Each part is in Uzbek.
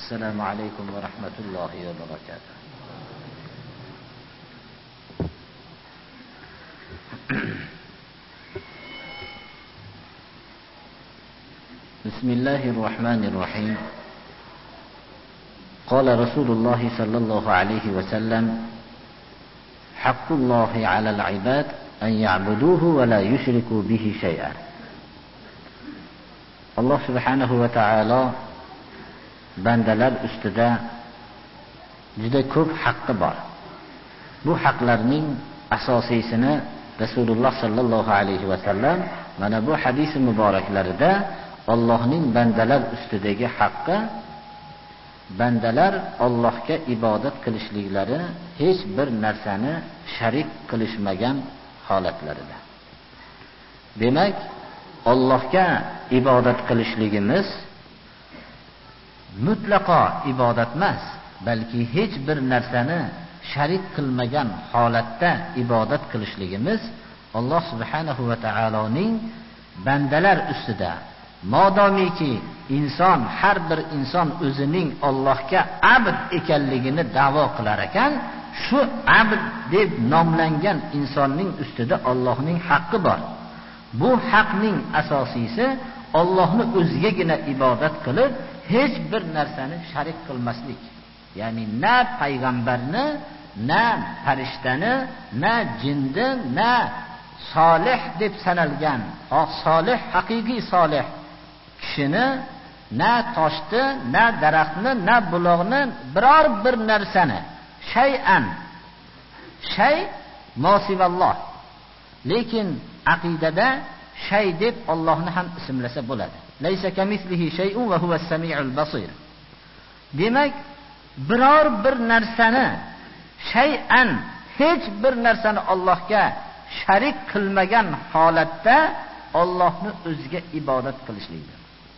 السلام عليكم ورحمة الله وبركاته. بسم الله الرحمن الرحيم. قال رسول الله صلى الله عليه وسلم: حق الله على العباد أن يعبدوه ولا يشركوا به شيئا. Allah subhanahu va taolo bandalar ustida juda ko'p haqqi bor. Bu haqlarning asosiysini Rasululloh sallallohu alayhi va sallam mana bu hadis muboraklarida Allohning bandalar ustidagi haqqi, bandalar Allohga ibodat qilishliklari hech bir narsani sharik qilishmagan holatlarida. Demak, Allohga ibodat qilishligimiz mutlaqo ibodat emas, balki hech bir narsani sharik qilmagan holatda ibodat qilishligimiz Alloh subhanahu va taoloning bandalar ustida, modomiki inson, har bir inson o'zining Allohga abd ekanligini da'vo qilar ekan, shu abd deb nomlangan insonning ustida Allohning haqqi bor. Bu haqning asosiysi Allohni o'zigagina ibodat qilib, hech bir narsani sharik qilmaslik. Ya'ni na payg'ambarni, na farishtani, na jinni, na solih deb sanalgan, solih, haqiqiy solih kishini, na toshni, na daraxtni, na buloqni, biror bir narsani, shay'an, shay mosivalloh. Lekin aqidada shay deb Allohni ham ismlasa bo'ladi. Laysa kamislihi shay'un va huwas samiul basir. Demak, biror bir narsani, shay'an, hech bir narsani Allohga sharik qilmagan holatda Allohni o'ziga ibodat qilishlikdir.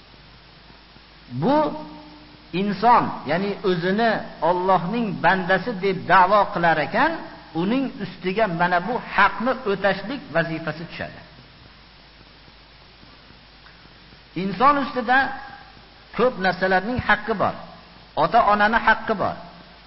Bu inson, ya'ni o'zini Allohning bandasi deb da'vo qilar ekan, uning ustiga mana bu haqni o'tashlik vazifasi tushadi. Inson ustida ko'p narsalarning haqqi bor. Ota-onaning haqqi bor.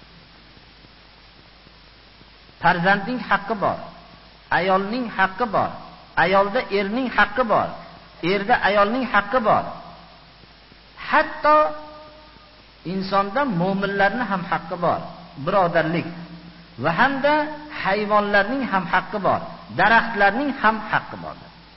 Farzandning haqqi bor. Ayolning haqqi bor. Ayolda erning haqqi bor. Erda ayolning haqqi bor. Hatto insonda mo'minlarning ham haqqi bor. Birodarlik va hamda hayvonlarning ham haqqi bor. Daraxtlarning ham haqqi bor.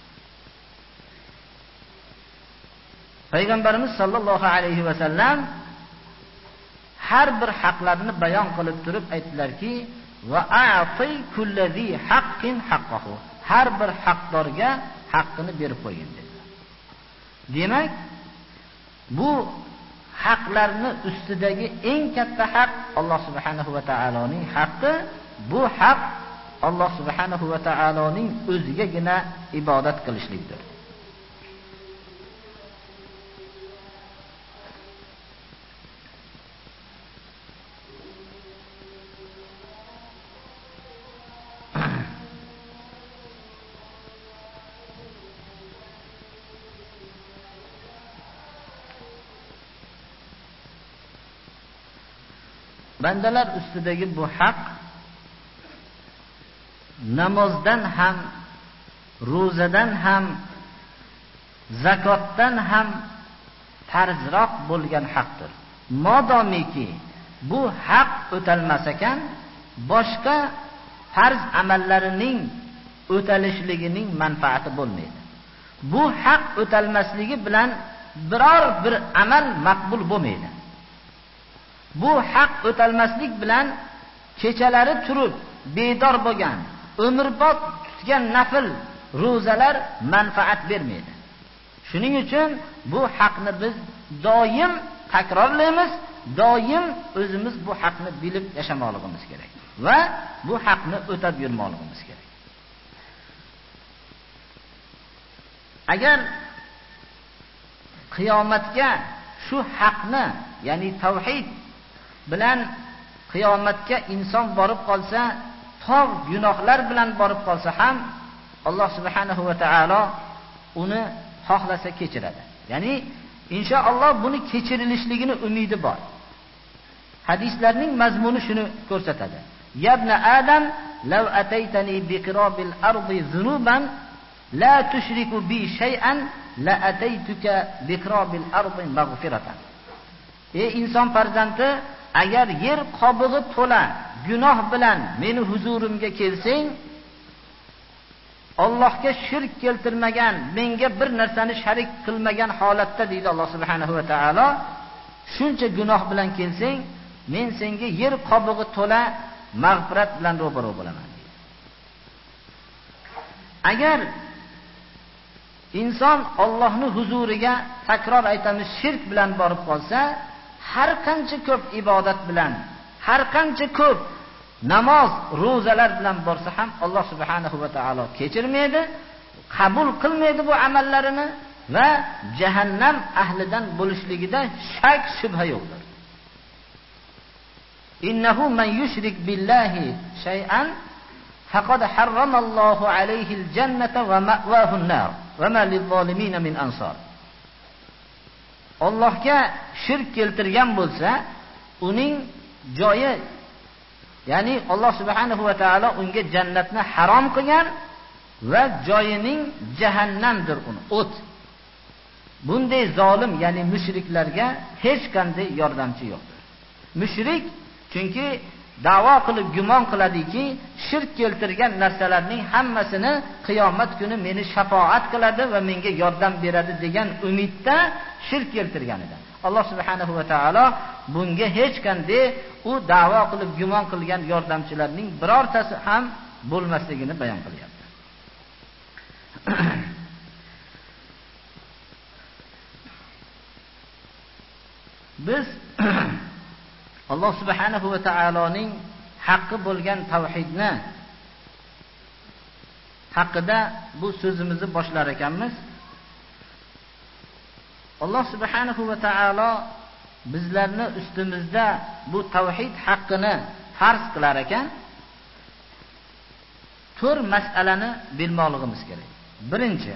Payg'ambarimiz sollallohu alayhi va sallam har bir haqlarni bayon qilib turib aytdilarki: "Va a'ti kullazi haqqin haqqahu." Har bir haqdorga haqqini berib qo'ying dedilar. Demak, bu haqlarni ustidagi eng katta haq Alloh subhanahu va taoloning haqqi. Bu haq Alloh subhanahu va taoloning o'zigagina ibodat qilishlikdir. Bandalar ustidagi bu haq namozdan ham, ro'zadan ham, zakotdan ham farzroq bo'lgan haqdir. Modomiki bu haq o'talmas ekan, boshqa farz amallarining o'talishligining manfaati bo'lmaydi. Bu haq o'talmasligi bilan biror bir amal maqbul bo'lmaydi. Bu haq o'talmaslik bilan kechalari turib bedor bo'lgan, umrbod tutgan nafl ro'zalar manfaat bermaydi. Shuning uchun bu haqni biz doim takrorlaymiz, doim o'zimiz bu haqni bilib yashamoqligimiz kerak va bu haqni o'tab yurmoqligimiz kerak. Agar qiyomatga shu haqni, ya'ni tavhid bilan qiyomatga inson borib qolsa, tog' gunohlar bilan borib qolsa ham Alloh subhanahu va taolo uni xohlasa kechiradi. Ya'ni inshaalloh buni kechirilishligini umidi bor. Hadislarning mazmuni shuni ko'rsatadi. Yabna Adam, law ataytani biqirabil ardi zunuban la tushriku bi shay'an la ataytuka biqirabil ardi maghfiratan. Ey inson farzandi, agar yer qobig'i to'la gunoh bilan meni huzurimga kelsang, Allohga shirk keltirmagan, menga bir narsani sharik qilmagan holatda deydi Alloh subhanahu va taolo, shuncha gunoh bilan kelsang, men senga yer qobig'i to'la mag'firat bilan ro'baro bo'laman deydi. Agar inson Allohning huzuriga takror aytamiz shirk bilan borib qolsa, har qancha ko'p ibodat bilan, har qancha ko'p namoz, ro'zalar bilan borsa ham Alloh subhanahu va taolo kechirmaydi, qabul qilmaydi bu amallarini va jahannam ahlidan bo'lishligida shak shubha yo'qdir. Innahu man yushrik billahi shay'an faqad harramallohu alayhi al-jannata va ma'wahu an-nar va ma lil-zolimin min ansar. Allohga shirk keltirgan bo'lsa, uning joyi, ya'ni Alloh subhanahu va taolo unga jannatni harom qilgan va joyining jahannamdir, uni o't. Bunday zolim, ya'ni mushriklarga hech qanday yordamchi yo'qdir. Mushrik chunki da'vo qilib gumon qiladiki, shirk keltirgan narsalarning hammasini qiyomat kuni meni shafoat qiladi va menga yordam beradi degan umidda shirk keltirganidan. Alloh subhanahu va taolo bunga hech qanday u da'vo qilib gumon qilgan yordamchilarning birortasi ham bo'lmasligini bayon qilyapti. Biz Alloh subhanahu va taoloning haqqi bo'lgan tavhidni haqida bu so'zimizni boshlar ekanmiz. Alloh subhanahu va taolo bizlarni ustimizda bu tavhid haqqini farz qilar ekan, 4 masalani bilmoqligimiz kerak. Birinchi,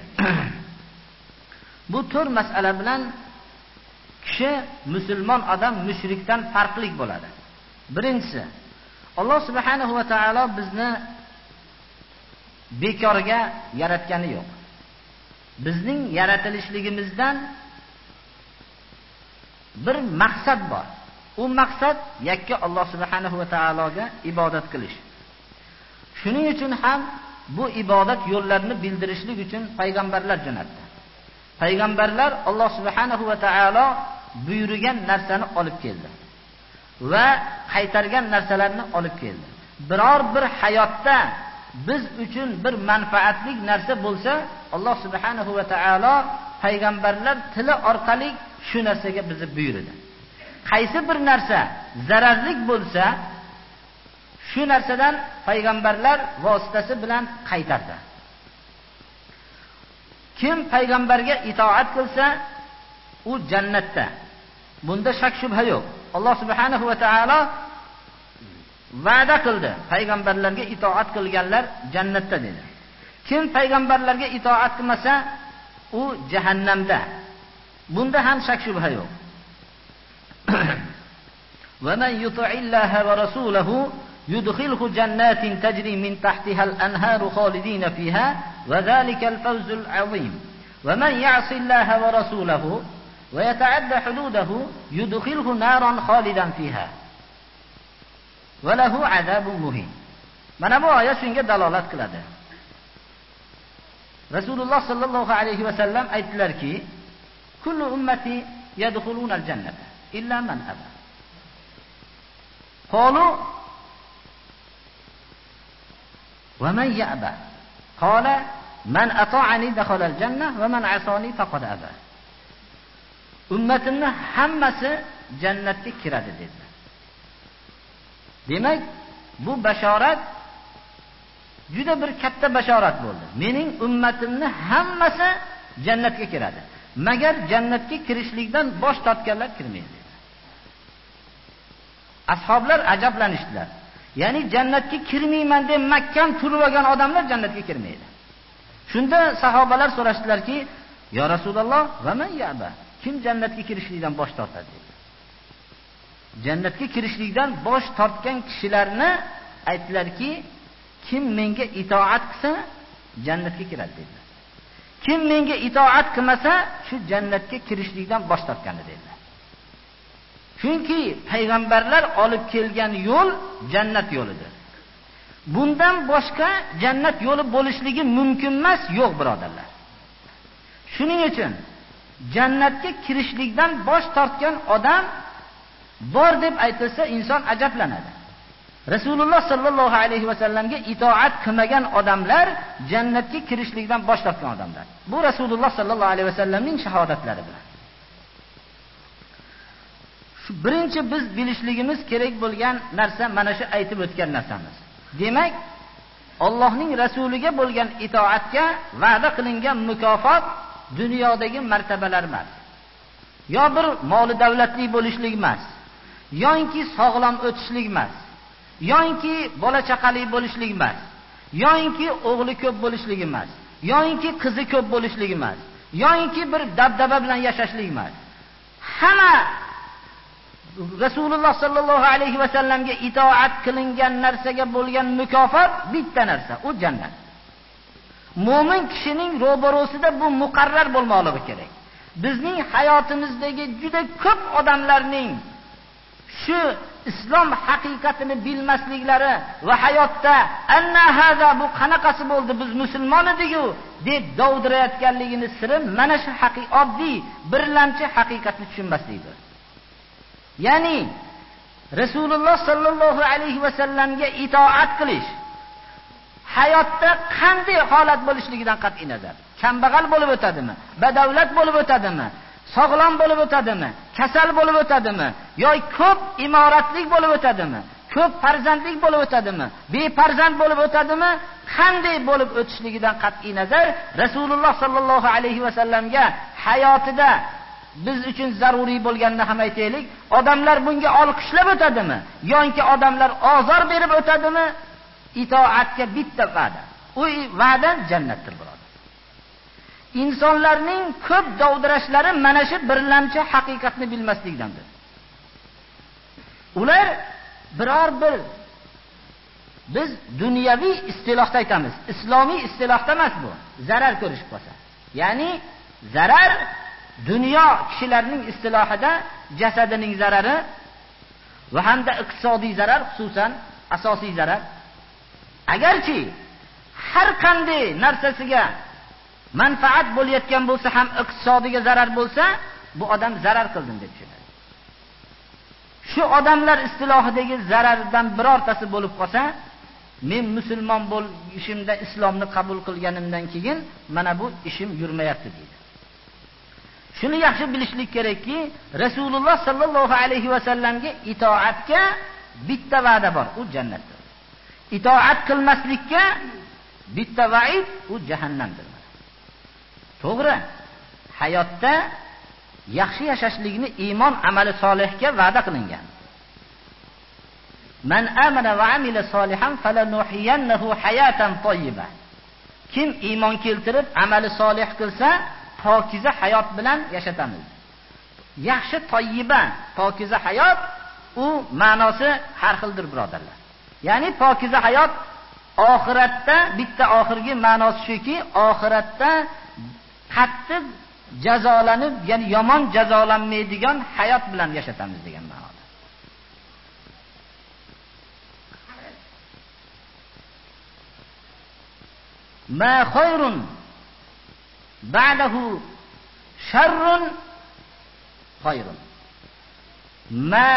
bu 4 masala bilan kishi musulmon odam mushrikdan farqli bo'ladi. Birinchisi, Alloh subhanahu va taolo bizni bekorga yaratgani yo'q. Bizning yaratilishligimizdan bir maqsad bor. U maqsad yakka Alloh subhanahu va taologa ibodat qilish. Shuning uchun ham bu ibodat yo'llarini bildirishlik uchun payg'ambarlar jo'natdi. Payg'ambarlar Alloh subhanahu va taolo buyurgan narsani olib keldi va qaytargan narsalarni olib keldi. Biror bir hayotda biz uchun bir manfaatli narsa bo'lsa, Alloh subhanahu va taolo payg'ambarlar tili orqali shu narsaga bizni buyurdi. Qaysi bir narsa zararli bo'lsa, shu narsadan payg'ambarlar vositasi bilan qaytardi. Kim payg'ambarga itoat qilsa, u jannatda. Bunda shak shubha yo'q. Alloh subhanahu va taolo va'da qildi. Payg'ambarlarga itoat qilganlar jannatda dedi. Kim payg'ambarlarga itoat qilmasa, u jahannamda. Bunda ham shak shubha yo'q. Va man yuti'illaha va rasulahu yudkhilhu jannatin tajri min tahtiha al-anharu khalidina fiha wa dhalika al-fawzul 'azim. Wa man ya'si Allaha va rasulahu va yata'adda hududahu yudkhilhu naran khalidan fiha va lahu 'adabun muhin. Mana bu oyat shunga dalolat qiladi. Rasululloh sallallohu alayhi va sallam aytdilarki, kullu ummati yadkhuluna al-jannata illa man aba. Qalu wa man ya'ba? Qala man ata'ani dakhala al-janna wa man 'asani faqad aba. Ummatimning hammasi jannatga kiradi dedi. Demak, bu bashorat juda bir katta bashorat bo'ldi. Mening ummatimning hammasi jannatga kiradi. Magar jannatga kirishlikdan bosh tortganlar kirmaydi. Ashoblar ajablanishdilar. Ya'ni jannatga kirmayman deb mahkam turib olgan odamlar jannatga kirmaydi. Shunda sahobalar so'rashdilarki, "Ya Rasululloh, va man ya'ba? Kim jannatga kirishlikdan bosh tortadi?" dedi. jannatga kirishlikdan bosh tortgan kishilarni aytdilarki, kim menga itoat qilsa jannatga kiradi dedilar. Kim menga itoat qilmasa shu jannatga kirishlikdan bosh tortgani dedilar. Chunki payg'ambarlar olib kelgan yo'l jannat yo'lidir. Bundan boshqa jannat yo'li bo'lishligi mumkin emas, yo'q birodarlar. Shuning uchun jannatga kirishlikdan bosh tortgan odam bor deb aytilsa inson ajablanadi. Rasululloh sallallohu alayhi vasallamga itoat qilmagan odamlar jannatga kirishlikdan bosh tortgan odamlar. Bu Rasululloh sallallohu alayhi vasallamning shahodatlari bilan. Shu birinchi biz bilishligimiz kerak bo'lgan narsa mana shu aytib o'tgan narsamiz. Demak, Allohning rasuliga bo'lgan itoatga va'da qilingan mukofot dunyodagi martabalar emas. Yo bir moli davlatli bo'lishlik emas, yoki sog'lom o'tishlik emas, yoki bola chaqali bo'lishlik emas, yoki o'g'li ko'p bo'lishlik emas, yoki qizi ko'p bo'lishlik emas, yoki bir dabdaba bilan yashashlik emas. Hamma Rasululloh sallallohu alayhi vasallamga itoat qilingan narsaga bo'lgan mukofot bitta narsa, u jannat. Mo'min kishining ro'barosida bu muqarrar bo'lmoqligi kerak. Bizning hayotimizdagi juda ko'p odamlarning shu islom haqiqatini bilmasliklari va hayotda anna hada bu qanaqasi bo'ldi, biz musulmon ediku deb dovdirayotganligini siri mana shu oddiy birlamchi haqiqatni tushunmaslikdir. Ya'ni Rasululloh sallallohu alayhi vasallamga itoat qilish hayotda qanday holat bo'lishligidan qat'iy nazar. Kambag'al bo'lib o'tadimi? Badavlat bo'lib o'tadimi? Sog'lom bo'lib o'tadimi? Kasal bo'lib o'tadimi? yoki ko'p imoratlik bo'lib o'tadimi? Ko'p farzandlik bo'lib o'tadimi? Befarzand bo'lib o'tadimi? Qanday bo'lib o'tishligidan qat'iy nazar Rasululloh sallallohu alayhi vasallamga hayotida biz uchun zaruriy bo'lganini ham aytaylik. Odamlar bunga olqishlab o'tadimi? yoki odamlar ozor berib o'tadimi? Itoatga bitta va'da. U va'da jannatdir birodar. İnsonlarning ko'p dovdirashlari mana shu birlamchi haqiqatni bilmaslikdandir. Ular biror bir biz dunyoviy istilohda aytamiz. Islomiy istilohda emas bu. Zarar ko'rishib qolsa. Ya'ni zarar dunyo kishilarning istilohida jasadining zarari va hamda iqtisodiy zarar, xususan asosiy zarar. Agarchi har qanday narsasiga manfaat bo'layotgan bo'lsa ham iqtisodiga zarar bo'lsa, bu odam zarar qildim deb tushunadi. Shu odamlar istilohidagi zarardan birortasi bo'lib qolsa, men musulmon bo'lishimda islomni qabul qilganimdan keyin mana bu ishim yurmayapti deydi. Shuni yaxshi bilishlik kerakki, Rasululloh sallallohu alayhi vasallamga itoatga bitta va'da bor, u jannatdir. Itoat qilmaslikka bitta va'id, u jahannamdir. To'g'ri, hayotda yaxshi yashashlikni iymon amali solihga va'da qilingan. Man amana va amila solihan falanuhiyannahu hayatan tayyiba. Kim iymon keltirib amali solih qilsa, pokiza hayot bilan yashatamiz. Yaxshi tayyiba, pokiza hayot, u ma'nosi har xildir birodarlar. Ya'ni pokiza hayot oxiratda bitta oxirgi ma'nosi shuki, oxiratda qattiq jazolanib, ya'ni yomon jazolanmaydigan hayot bilan yashatamiz degan ma'noda. Ma khayrun ba'dahu sharrun khayrun. Ma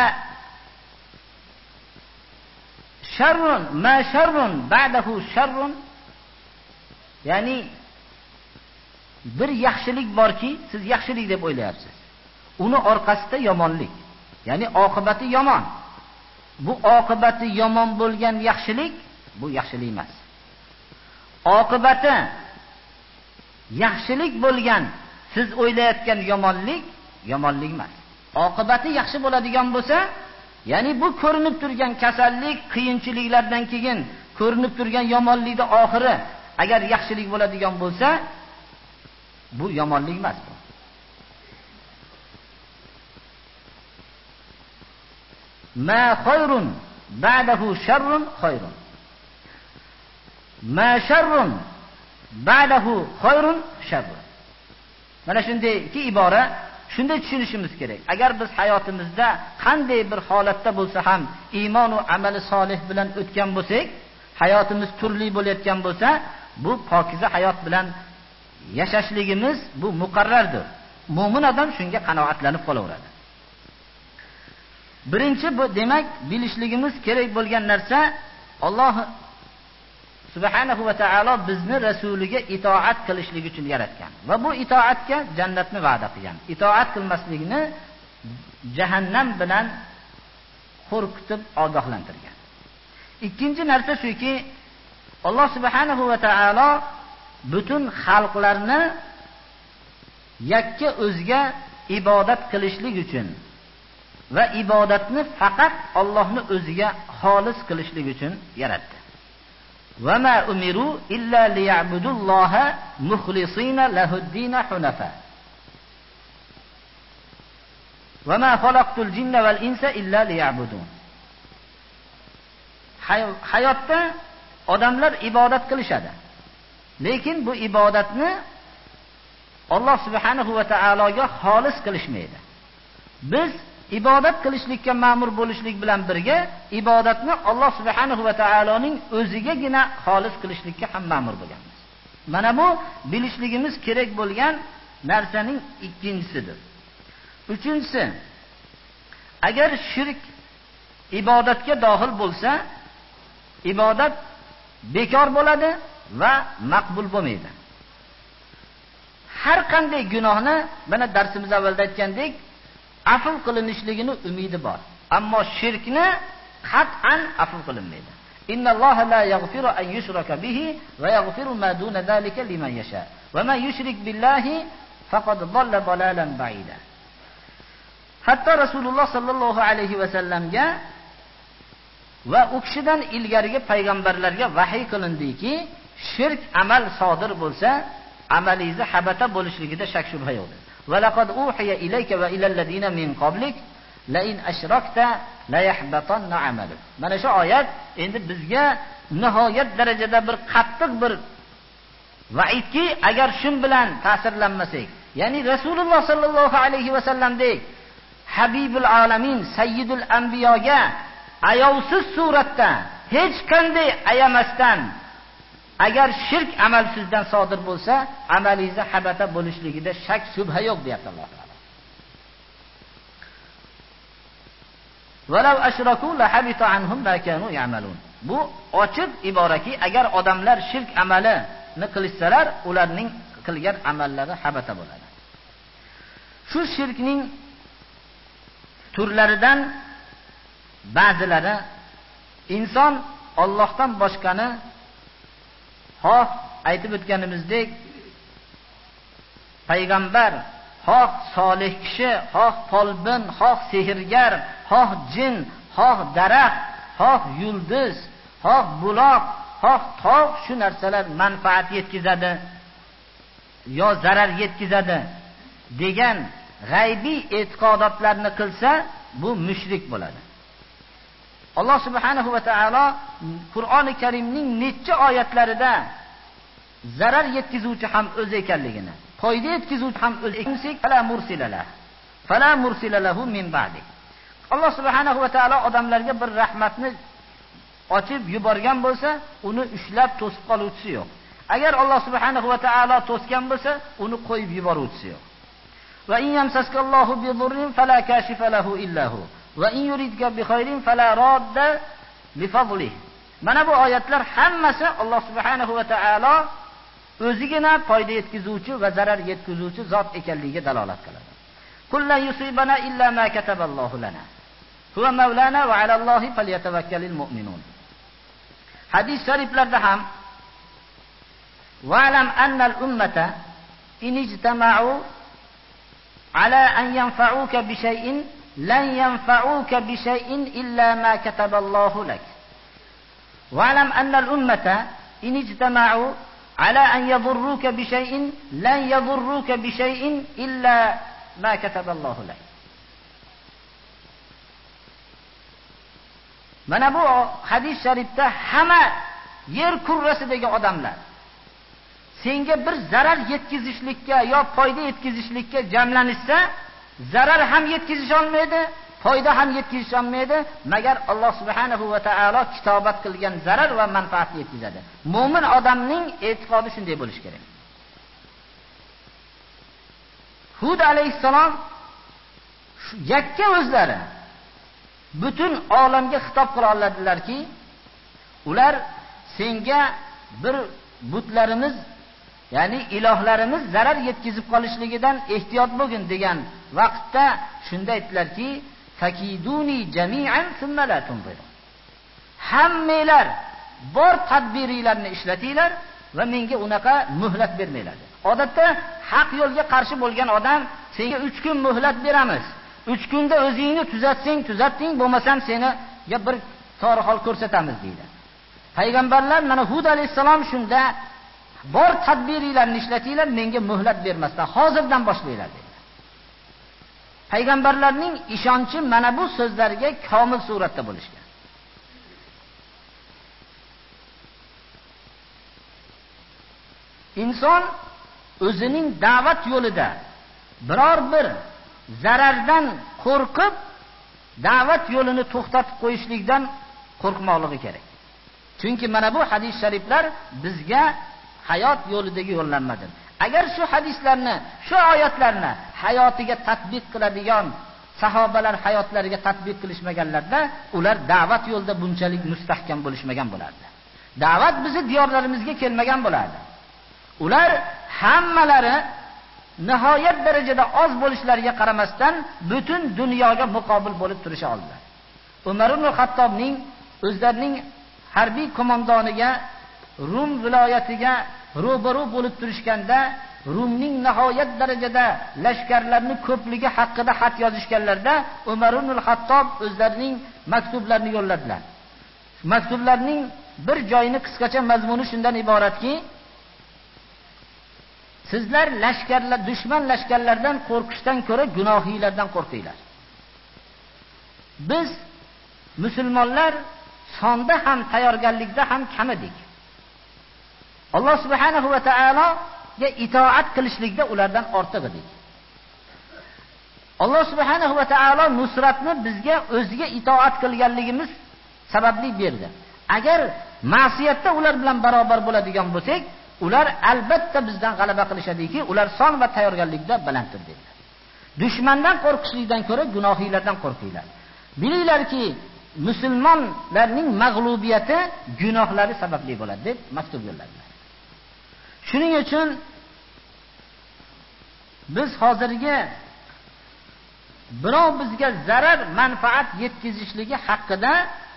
sharrun ba'dahu sharrun. Ya'ni bir yaxshilik borki, siz yaxshilik deb o'ylayapsiz. Uni orqasida yomonlik. Ya'ni oqibati yomon. Bu oqibati yomon bo'lgan yaxshilik, bu yaxshilik emas. Oqibati yaxshilik bo'lgan siz o'ylayotgan yomonlik, yomonlik emas. Oqibati yaxshi bo'ladigan bo'lsa, ya'ni bu ko'rinib turgan kasallik, qiyinchiliklardan keyin ko'rinib turgan yomonlikning oxiri agar yaxshilik bo'ladigan bo'lsa, bu yomonlik emas bu. ma khayrun ba'dahu sharrun khayrun. Ma sharrun ba'dahu khayrun sharrun. Mana shunday ikki ibora shunday tushunishimiz kerak. Agar biz hayotimizda qanday bir holatda bo'lsa ham iymon va amali solih bilan o'tgan bo'lsak, hayotimiz turli bo'layotgan bo'lsa, bu pokiza hayot bilan yashashligimiz bu muqarrardir. Mo'min odam shunga qanoatlanib qolaveradi. Birinchi bu demak bilishligimiz kerak bo'lgan narsa, Alloh subhanahu va taolo bizni rasuliga itoat qilishlik uchun yaratgan va bu itoatga jannatni va'da qilgan. Itoat qilmaslikni jahannam bilan qo'rqitib ogohlantirgan. Ikkinchi narsa shuki, Alloh subhanahu va taolo butun xalqlarni yakka o'ziga ibodat qilishlik uchun va ibodatni faqat Allohning o'ziga xolis qilishlik uchun yaratdi. Va ma umiru illa liya'budulloha mukhlisina lahud-din hunafa. Va ma xalaqtul jinna val insa illa liya'budun. Hayotda odamlar ibodat qilishadi. Lekin bu ibodatni Alloh subhanahu va taologa xolis qilishmaydi. Biz ibodat qilishlikka ma'mur bo'lishlik bilan birga ibodatni Alloh subhanahu va taoloning o'zigagina xolis qilishlikka ham ma'mur bo'lganmiz. Mana bu bilishligimiz kerak bo'lgan narsaning ikkinchisidir. Uchinchisi, agar shirk ibodatga dohil bo'lsa, ibodat bekor bo'ladi va maqbul bo'lmaydi. Har qanday gunohni, mana darsimiz avvalda aytgandek, afv qilinishligini umidi bor. Ammo shirkni qat'an afv qilinmaydi. Innalloha la yaghfiru an yushraka bihi va yaghfiru ma duna zalika liman yasha. Va man yushrik billahi faqad dalla dalalan ba'ida. Hatto Rasululloh sallallohu alayhi va sallamga va u kishidan ilgarigi payg'ambarlarga vahiy qilindiki, shirk amal sodir bo'lsa, amalingiz habata bo'lishligida shak shubha yo'q. Va laqad uhiya ilayka va ilal ladina min qablik la in ashrakta la yahbatanna amaluk. Mana shu oyat endi bizga nihoyat darajada bir qattiq bir vaidki, agar shun bilan ta'sirlanmasak, ya'ni Rasululloh sallallohu alayhi va sallamdek Habibul alamin, sayyidul anbiyoga ayovsiz suratda hech qanday ayamasdan agar shirk amal sizdan sodir bo'lsa, amalingiz habata bo'lishligida shak shubha yo'q deyapti Alloh taolo. Walau ashraku la habita anhum ma kanu ya'malun. Bu ochiq iboraki, agar odamlar shirk amalini qilsalar, ularning qilgan amallari habata bo'ladi. Shu shirkning turlaridan ba'zilari inson Allohdan boshqani xoh aytib o'tganimizdek payg'ambar, xoh solih kishi, xoh folbin, xoh sehrgar, xoh jin, xoh daraxt, xoh yulduz, xoh buloq, xoh tog' shu narsalar manfaat yetkazadi yo zarar yetkazadi degan g'aybiy e'tiqodotlarni qilsa, bu mushrik bo'ladi. Alloh subhanahu va taolo Qur'oni Karimning necha oyatlarida zarar yetkazuvchi ham o'zi ekanligini, foyda yetkazuvchi ham o'zi ekanligini, fala mursilalahu min ba'di. Alloh subhanahu va taolo odamlarga bir rahmatni ochib yuborgan bo'lsa, uni ushlab to'sib qoluvchisi yo'q. Agar Alloh subhanahu va taolo to'sgan bo'lsa, uni qo'yib yuboruvchisi yo'q. Va in yamsaskallohu bi dhurrin fala kashifa lahu illa hu. Va in yuridka bi khayrin fala radda li fadlihi. Mana bu oyatlar hammasi Alloh subhanahu va taolo o'zigina foyda yetkazuvchi va zarar yetkazuvchi zot ekanligiga dalolat qiladi. Qul la yusibana illa ma kataballohu lana. Huwa mavlana va alallohi falyatawakkalul mu'minun. Hadis shariflarda ham wa'lam anna al-ummata in ijtama'u ala an yanfa'uka bi shay'in lan yanfa'uka bi shay'in illa ma kataballahu lak. Wa'lam anna al-ummata in ijtama'u ala an yadhurruka bi shay'in lan yadhurruka bi shay'in illa ma kataballahu lak. Mana bu hadis sharifda hamma yer kurrasidagi odamlar senga bir zarar yetkazishlikka yo foyda yetkazishlikka jamlanishsa, zarar ham yetkazish olmaydi, foyda ham yetkazish olmaydi, magar Alloh subhanahu va taolo kitobat qilgan zarar va manfaatni yetkazadi. Mo'min odamning e'tiqodi shunday bo'lishi kerak. Hud alayhissalom yakka o'zlari butun olamga xitob qila oladilarki, ular senga bir butlarimiz, ya'ni ilohlarimiz zarar yetkazib qolishligidan ehtiyot bo'lgin degan vaqtda shunda aytdilarki, fakiduni jami'an thumma la tunziru. Hammanglar bor tadbiringlarni ishlatinglar va menga unaqa muhlat bermanglar. Odatda haq yo'lga qarshi bo'lgan odam senga 3 kun muhlat beramiz. 3 kunda o'zingni tuzatding, bo'lmasam seni ya bir tor hol ko'rsatamiz deydi. Payg'ambarlar mana Hud alayhisalom shunda bor tadbiringlarni ishlatinglar, menga muhlat bermasdan hozirdan boshlanglar dedi. Payg'ambarlarning ishonchi mana bu so'zlarga komil suratda bo'lishgan. Inson o'zining da'vat yo'lida biror bir zarardan qo'rqib da'vat yo'lini to'xtatib qo'yishlikdan qo'rqmoqligi kerak. Chunki mana bu hadis shariflar bizga hayot yo'lidagi yo'llanmadir. Agar shu hadislarni, shu oyatlarni hayotiga tatbiq qiladigan sahobalar hayotlariga tatbiq qilishmaganlarda, ular da'vat yo'lida bunchalik mustahkam bo'lishmagan bo'lardi. Da'vat bizni diyorlarimizga kelmagan bo'lardi. Ular hammalari nihoyat darajada oz bo'lishlariga qaramasdan butun dunyoga muqobil bo'lib turisha oldilar. Umar ibn Xattobning o'zlarining harbiy qo'mondoniga Rum viloyatiga ro'baro bo'lib turishganda, Rumning nihoyat darajada lashkarlarni ko'pligi haqida xat yozishganlarda Umar ibn Xattob o'zlarining maktublarini yo'lladilar. Maktublarning bir joyini qisqacha mazmuni shundan iboratki, sizlar lashkarlar, dushman lashkarlardan qo'rqishdan ko'ra gunohiylardan qo'rqinglar. Biz musulmonlar sonda ham tayyorgarlikda ham kam edik. Alloh subhanahu va taologa itoat qilishlikda ulardan ortiq edik. Alloh subhanahu va taolo nusratni bizga o'ziga itoat qilganligimiz sababli berdi. Agar ma'siyatda ular bilan barobar bo'ladigan bo'lsak, ular albatta bizdan g'alaba qilishadiki, ular son va tayyorgarlikda balanddir dedilar. Dushmandan qo'rqishlikdan ko'ra gunohiylardan qo'rqinglar. Bilinglarki, musulmonlarning mag'lubiyati gunohlari sababli bo'ladi deb maktub yo'lladilar. Shuning uchun biz hozirgi birov bizga zarar, manfaat yetkazishligi haqida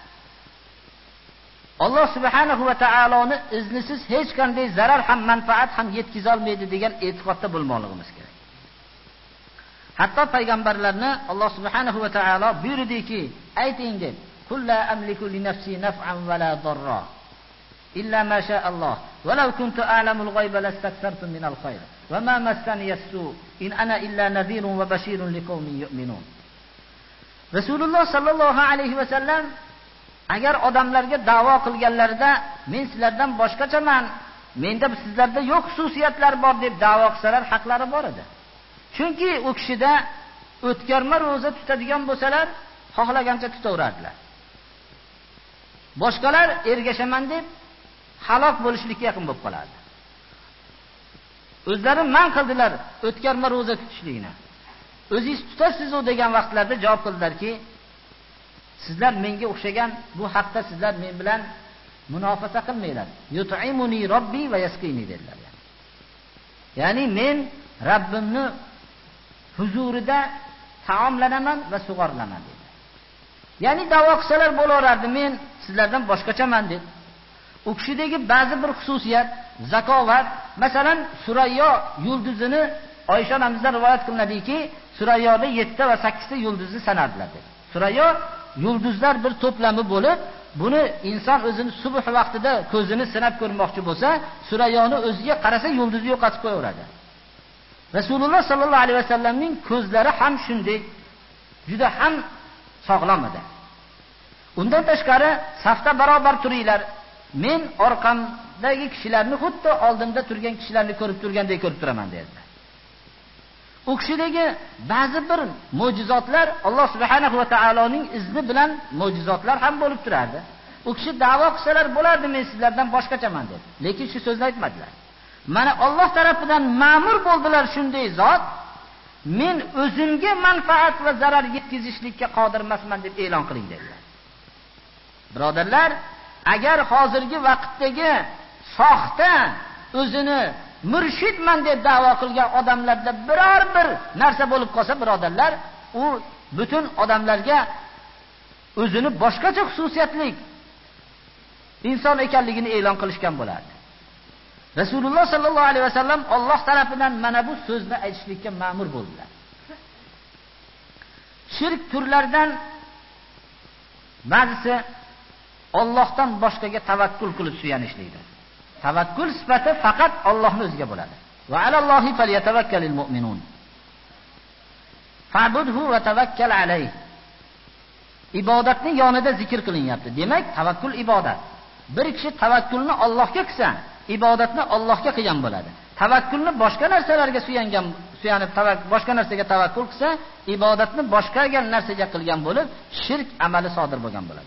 Alloh subhanahu va taoloni iznisiz hech qanday zarar ham manfaat ham yetkiza olmaydi degan e'tiqodda bo'lmoqligimiz kerak. Hatto payg'ambarlarni Alloh subhanahu va taolo buyurdiki, ayting deb, "Kulla amliku li nafsi naf'an va la darra illa ma sha Alloh, va law kuntu a'lamul g'ayba lastakthartu minal khayr, va ma massani as-su, in ana illa nadhirun va bashirun liqaumin yu'minun." Rasululloh sallallohu alayhi va sallam agar odamlarga da'vo qilganlarida men sizlardan boshqachaman, menda sizlarda yo'q xususiyatlar bor deb da'vo qilsalar haqlari bor edi. Chunki u kishida o'tkarma roza tutadigan bo'lsalar, xohlagancha tutaveradilar. Boshqalar ergashaman deb halok bo'lishlikka yaqin bo'lib qoladi. O'zlari man qildilar o'tkarma roza tutishlikni. O'zingiz tutasiz u degan vaqtlarda javob qildilarki, sizlar menga o'xshagan bu haqda sizlar men bilan munofasa qilmanglar. Yut'imuni robbi va yasqini dedilar. Ya'ni men Rabbimni huzurida taomlanaman va sug'orlaman dedi. Ya'ni da'vo qilsalar bo'lardi, men sizlardan boshqachaman deb. U kishidagi ba'zi bir xususiyat, zakovat, masalan, Surayyo yulduzini Oysha onamizdan rivoyat qilinadiki, Surayyoda 7 va 8 ta yulduzni sanardilar dedi. Surayyo yulduzlar bir to'plami bo'lib, buni inson o'zini subh vaqtida ko'zini sinab ko'rmoqchi bo'lsa, Surayyoni o'ziga qarasa yulduzni yo'qotib qo'yaveradi. Rasululloh sallallohu alayhi vasallamning ko'zlari ham shunday juda ham sog'lom edi. Undan tashqari safda barobar turinglar. Men orqamdagi kishilarni xuddi oldimda turgan kishilarni ko'rib turgandek ko'rib turaman dedilar. U kishidagi ba'zi bir mo'jizotlar Alloh subhanahu va taoloning izni bilan mo'jizotlar ham bo'lib turardi. U kishi da'vo qilsalar bo'lardi, men sizlardan boshqachaman dedi. Lekin shu so'zni aytmadilar. Mana Alloh tarafidan ma'mur bo'ldilar shunday zot, men o'zimga manfaat va zarar yetkazishlikka qodir emasman deb e'lon qiling dedilar. Birodarlar, agar hozirgi vaqtdagi soxta o'zini murshidman deb da'vo qilgan odamlarda biror bir narsa bo'lib qolsa, birodarlar, u butun odamlarga o'zini boshqacha xususiyatli inson ekanligini e'lon qilishgan bo'lardi. Rasululloh sallallohu alayhi vasallam Alloh tarafidan mana bu so'zni aytishlikka ma'mur bo'ldilar. Shirk turlaridan ba'zisi Allohdan boshqaga tavakkul qilib suyanishlikdir. Tavakkul sifati faqat Allohning o'ziga bo'ladi. Va alallohi falyatavakkalul mu'minun. Fa'budhu va tawakkal alayh. Ibodatning yonida zikr qilinyapti. Demak, tavakkul ibodat. Bir kishi tavakkulni Allohga qilsa, ibodatni Allohga qilgan bo'ladi. Tavakkulni boshqa narsalarga suyanib boshqa narsaga tavakkul qilsa, ibodatni boshqa narsaga qilgan bo'lib, shirk amali sodir bo'lgan bo'ladi.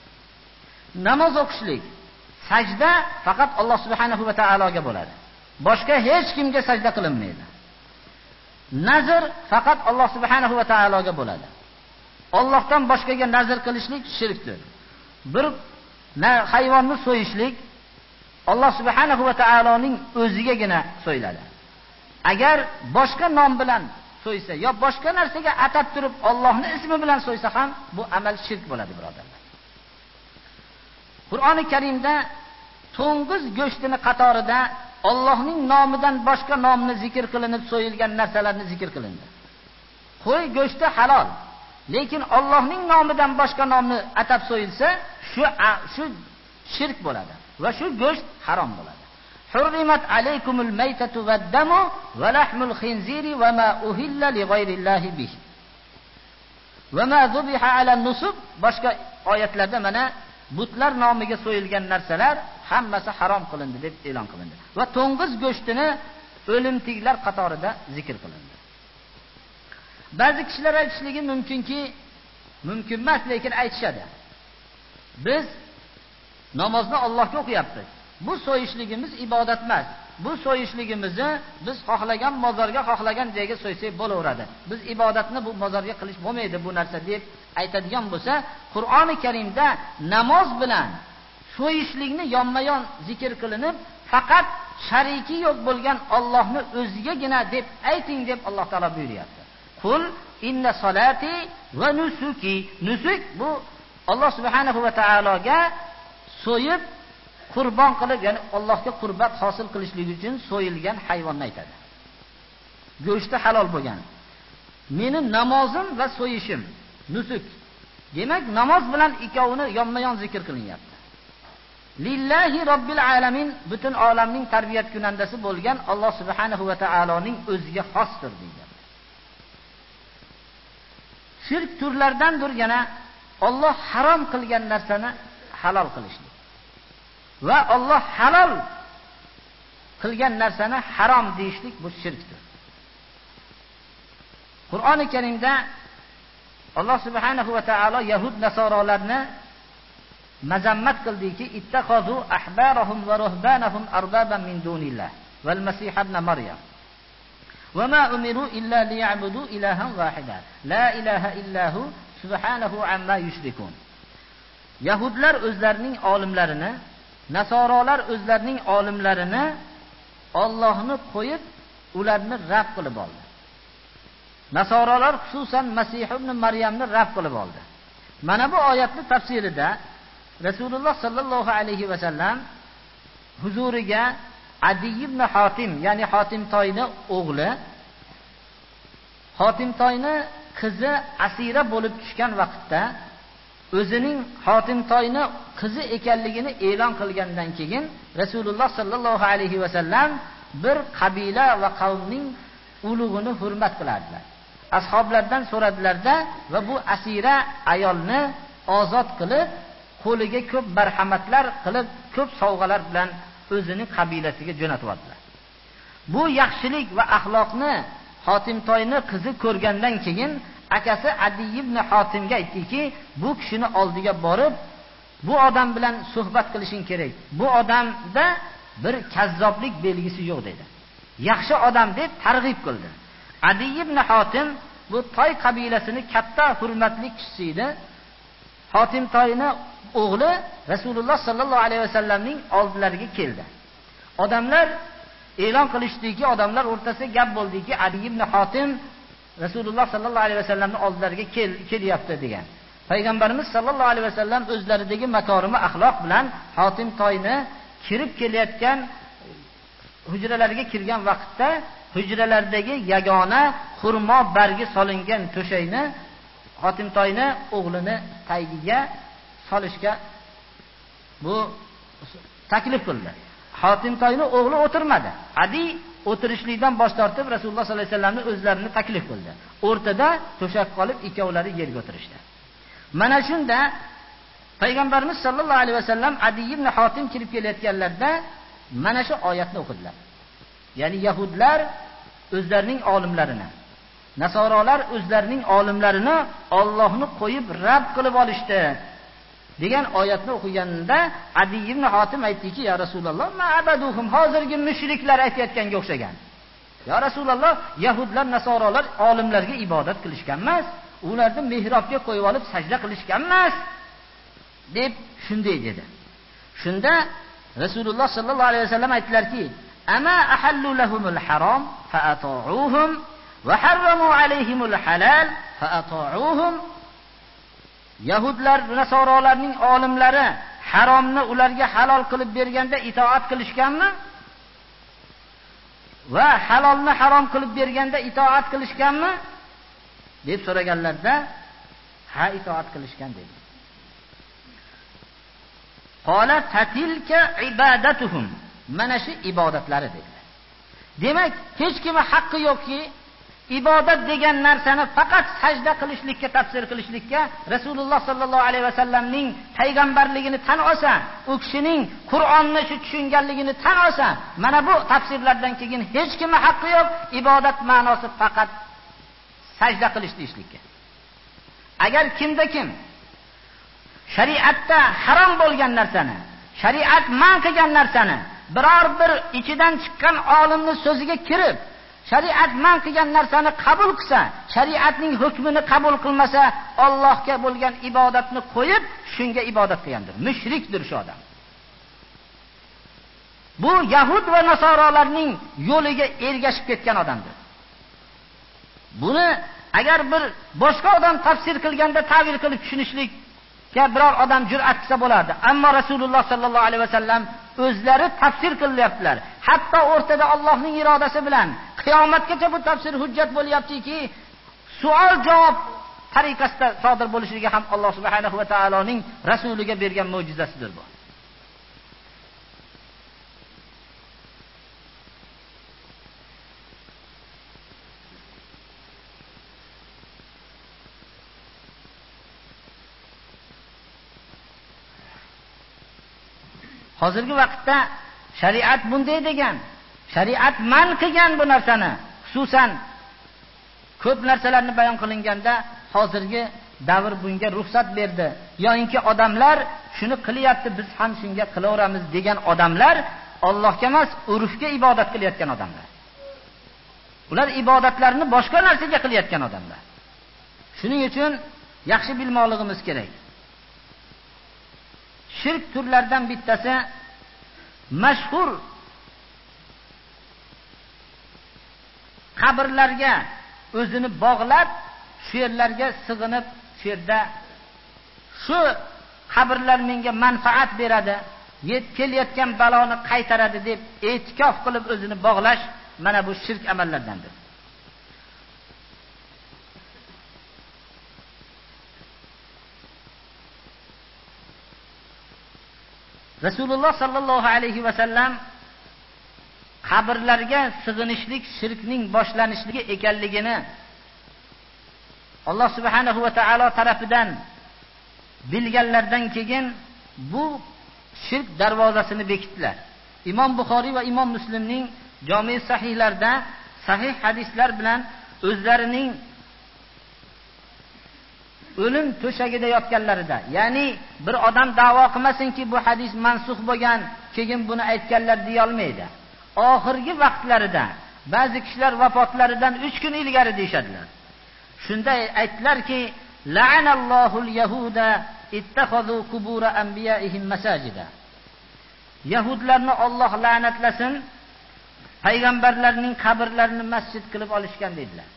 Namoz o'qishlik, sajda faqat Alloh subhanahu va taologa bo'ladi. Boshqa hech kimga sajda qilinmaydi. Nazr faqat Alloh subhanahu va taologa bo'ladi. Allohdan boshqaga nazr qilishlik shirkdir. Bir hayvonni so'yishlik Alloh subhanahu va taoloning o'zigagina so'yiladi. Agar boshqa nom bilan so'ysa yo boshqa narsaga atab turib Allohning ismi bilan so'ysa ham bu amal shirk bo'ladi, birodarlar. Qur'oni Karimda to'ng'iz go'shtini qatorida Allohning nomidan boshqa nomni zikr qilinib so'yilgan narsalarni zikr qilindi. Qo'y go'shti halol, lekin Allohning nomidan boshqa nomni atab so'yilsa, shu shirk bo'ladi va shu go'sht harom bo'ladi. Hurrimat alaykumul maytatu wad-damu wa lahmul khinziri wa ma uhilla li ghayrillahi bih. Va ma zubiha ala nusub, boshqa oyatlarda mana butlar nomiga so'yilgan narsalar hammasi harom qilindi deb e'lon qilindi. Va to'ng'iz go'shtini o'limtiklar qatorida zikr qilindi. Ba'zi kishilar aytishligi mumkinki, mumkin emas, lekin aytishadi. Biz namozni Allohga o'qiyapmiz. Bu so'yishligimiz ibodat emas. Bu so'yishligimizni biz xohlagan mozorga, xohlagan joyga so'ysak bo'laveradi. Biz ibodatni bu mozorga qilish bo'lmaydi bu narsa deb aytadigan bo'lsa, Qur'oni Karimda namoz bilan so'yishlikni yonma-yon zikr qilinib, faqat shariki yo'q bo'lgan Allohni o'zigagina deb ayting deb Alloh taolo buyuryapti. Qul inna solati va nusuki. Nusuk bu Alloh subhanahu va taologa so'yib qurbon qilib, ya'ni Allohga qurbat hosil qilishlik uchun so'yilgan hayvonni aytadi. Go'shti halol bo'lgan. Meni namozim va so'yishim nusuk. Demak, namoz bilan ikkovini yonma-yon zikr qilinyapti. Lillahi robbil alamin, butun olamning tarbiyat kunandasi bo'lgan Alloh subhanahu va taoloning o'ziga xosdir deydi. Shirk turlardandir yana Alloh harom qilgan narsani halol qilishlik. Va Alloh halol qilgan narsani harom deyishlik bu shirkdir. Qur'oni Karimda Alloh subhanahu va taolo yahud nasoralarni mazammat qildiki, ittaxazu ahbarahum va ruhbanahum arbaban min dunillah val masih ibn maryam va ma umiru illa liya'budu ilahan wahida la ilaha illahu subhanahu amma yushrikun. Yahudlar o'zlarining olimlarini, nasoralar o'zlarining olimlarini Allohni qo'yib ularni rad qilib oldi. Nasoralar xususan Masih ibn Maryamni rad qilib oldi. Mana bu oyatning tafsirida Rasululloh sallallohu alayhi va sallam huzuriga Adi ibn Hatim, ya'ni Hatim toyni o'g'li, Hatim toyni qizi asira bo'lib tushgan vaqtda o'zining Hatim toyni qizi ekanligini e'lon qilgandan keyin Rasululloh sallallohu alayhi va sallam bir qabila va qavmning ulug'ini hurmat qilardilar. Ashoblardan so'radilarda va bu asira ayolni ozod qilib, qo'liga ko'p marhamatlar qilib, ko'p sovg'alar bilan o'zining qabilasiga jo'natibdilar. Bu yaxshilik va axloqni Hotimtoyni qizi ko'rgandan keyin akasi Adi ibn Hotimga aytdiki, bu kishini oldiga borib, bu odam bilan suhbat qilishing kerak. Bu odamda bir kazzoblik belgisi yo'q dedi. Yaxshi odam deb targ'ib qildi. Adi ibn Hotim bu Toy qabilasining katta hurmatli kishisi edi. Hotimtoyni o'g'li Rasululloh sallallohu alayhi vasallamning oldilariga keldi. Odamlar e'lon qilishdiki, odamlar o'rtasida gap bo'ldiki, Adi ibn Hotim Rasululloh sallallohu alayhi vasallamning oldilariga kelyapti degan. Payg'ambarimiz sallallohu alayhi vasallam o'zlaridagi makorimi axloq bilan Hotimtoyni kirib kelayotgan hujralarga kirgan vaqtda hujralardagi yagona xurmo bargi solingan to'shakni Hotimtoyni o'g'lini tagiga solishga bu taklif qildi. Hotimtoyni o'g'li o'tirmadi. Adi o'tirishlikdan bosh tortib Rasululloh sollallohu alayhi vasallamni o'zlarini taklif qildi. O'rtada to'shak qolib ikkovlari yerga o'tirishdi. Mana shunda Payg'ambarimiz sallallohu alayhi vasallam Adi ibn Hotim kirib kelayotganlarda mana shu oyatni o'qidilar. Ya'ni yahudlar o'zlarining olimlarini, nasorolar o'zlarining olimlarini Allohni qo'yib Rabb qilib olishdi degan oyatni o'qiganida Adi ibn Hotim aytdiki, ya Rasululloh, ma'abaduhum, hozirgi mushriklar aytayotganga o'xshagan. Ya Rasululloh, yahudlar, nasorolar olimlarga ibodat qilishgan emas, ularni mihrobga qo'yib olib sajda qilishgan emas deb shunday dedi. Shunda Rasululloh sallallohu alayhi vasallam aytdilarki, ama ahallu lahumul haram fa ata'uhum va harramu alayhimul halal fa ata'uhum. Yahudlar, nasorolarning olimlari haromni ularga halol qilib berganda itoat qilishganmi? Va halolni harom qilib berganda itoat qilishganmi? deb so'raganlarda, ha, itoat qilishgan dedi. Qala fatilka ibadatuhum. Mana shu ibodatlari dedilar. Demak, hech kimga haqqi yo'qki, ibodat degan narsani faqat sajda qilishlikka, tafsir qilishlikka, Rasululloh sallallohu alayhi vasallamning payg'ambarligini tan olsa, u kishining Qur'onni shu tushunganligini tan olsa, mana bu tafsirlardan keyin hech kimga haqqi yo'q, ibodat ma'nosi faqat sajda qilish deyishlikka. Agar kimda kim shariatda harom bo'lgan narsani, shariat man qilgan narsani biror bir ichidan chiqqan olimning so'ziga kirib, shariat man qilgan narsani qabul qilsa, shariatning hukmini qabul qilmasa, Allohga bo'lgan ibodatni qo'yib, shunga ibodat qilgandir. Mushrikdir shu odam. Bu yahud va nasorolarning yo'liga ergashib ketgan odamdir. Buni agar bir boshqa odam tafsir qilganda ta'vil qilib tushunishlikka biror odam jur'at qilsa bo'lardi. Ammo Rasululloh sallallohu alayhi vasallam o'zlari tafsir qilyaptilar. Hatto o'rtada Allohning irodasi bilan qiyomatgacha bu tafsir hujjat bo'lyaptiki, savol-javob tariqasida sodir bo'lishiga ham Alloh subhanahu va taoloning rasuliga bergan mo'jizasidir bu. Hozirgi vaqtda shariat bunday degan, shariat man qilgan bu narsani, xususan ko'p narsalarni bayon qilinganda hozirgi davr bunga ruxsat berdi. Yo'inki odamlar shuni qilyapti, biz ham shunga qilaveramiz degan odamlar Allohga emas, urfga ibodat qilayotgan odamlar. Ular ibodatlarini boshqa narsaga qilayotgan odamlar. Shuning uchun yaxshi bilmoqligimiz kerak. Shirk turlaridan bittasi mashhur qabrlarga o'zini bog'lab, shu yerlarga sig'inib, shu yerda shu qabrlar menga manfaat beradi, kelayotgan baloni qaytaradi deb e'tikof qilib o'zini bog'lash, mana bu shirk amallardandir. Rasululloh sallallohu alayhi vasallam qabrlarga sig'inishlik shirkning boshlanishligi ekanligini Alloh subhanahu va taolo tarafidan bilganlardan keyin bu shirk darvozasini bekitdilar. Imom Buxoriy va Imom Muslimning jami sahihlarida sahih hadislar bilan o'zlarining o'lim to'shagida yotganlarida, ya'ni bir odam da'vo qilmasinki bu hadis mansux bo'lgan, keyin buni aytganlar deya olmaydi. Oxirgi vaqtlarida ba'zi kishilar vafotlaridan 3 kun ilgari deyshadilar. Shunda aytdilarki, la'anallohul yahuda ittakhadhu qubur anbiya'ihim masajida. Yahudlarni Alloh la'natlasin, payg'ambarlarning qabrlarini masjid qilib olishgan dedilar.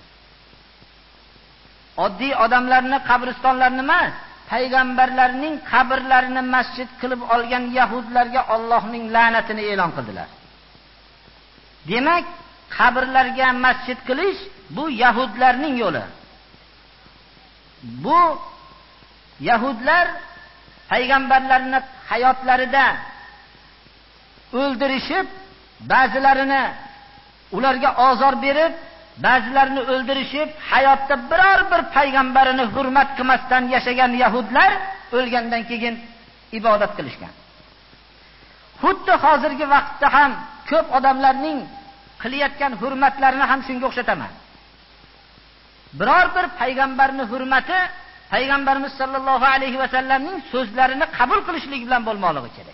Oddiy odamlarni qabristonlarini emas, payg'ambarlarning qabrlarini masjid qilib olgan yahudlarga Allohning la'natini e'lon qildilar. Demak, qabrlarga masjid qilish bu yahudlarning yo'li. Bu yahudlar payg'ambarlarni hayotlarida o'ldirishib, ba'zilarini ularga ozor berib, ba'zilarini o'ldirishib, hayotda biror bir payg'ambarini hurmat qilmasdan yashagan yahudlar o'lgandan keyin ibodat qilishgan. Xuddi hozirgi vaqtda ham ko'p odamlarning qilayotgan hurmatlarini ham shunga o'xshataman. Biror bir payg'ambarning hurmati payg'ambarimiz sollallohu alayhi va sallamning so'zlarini qabul qilishlik bilan bo'lmoqligi kerak.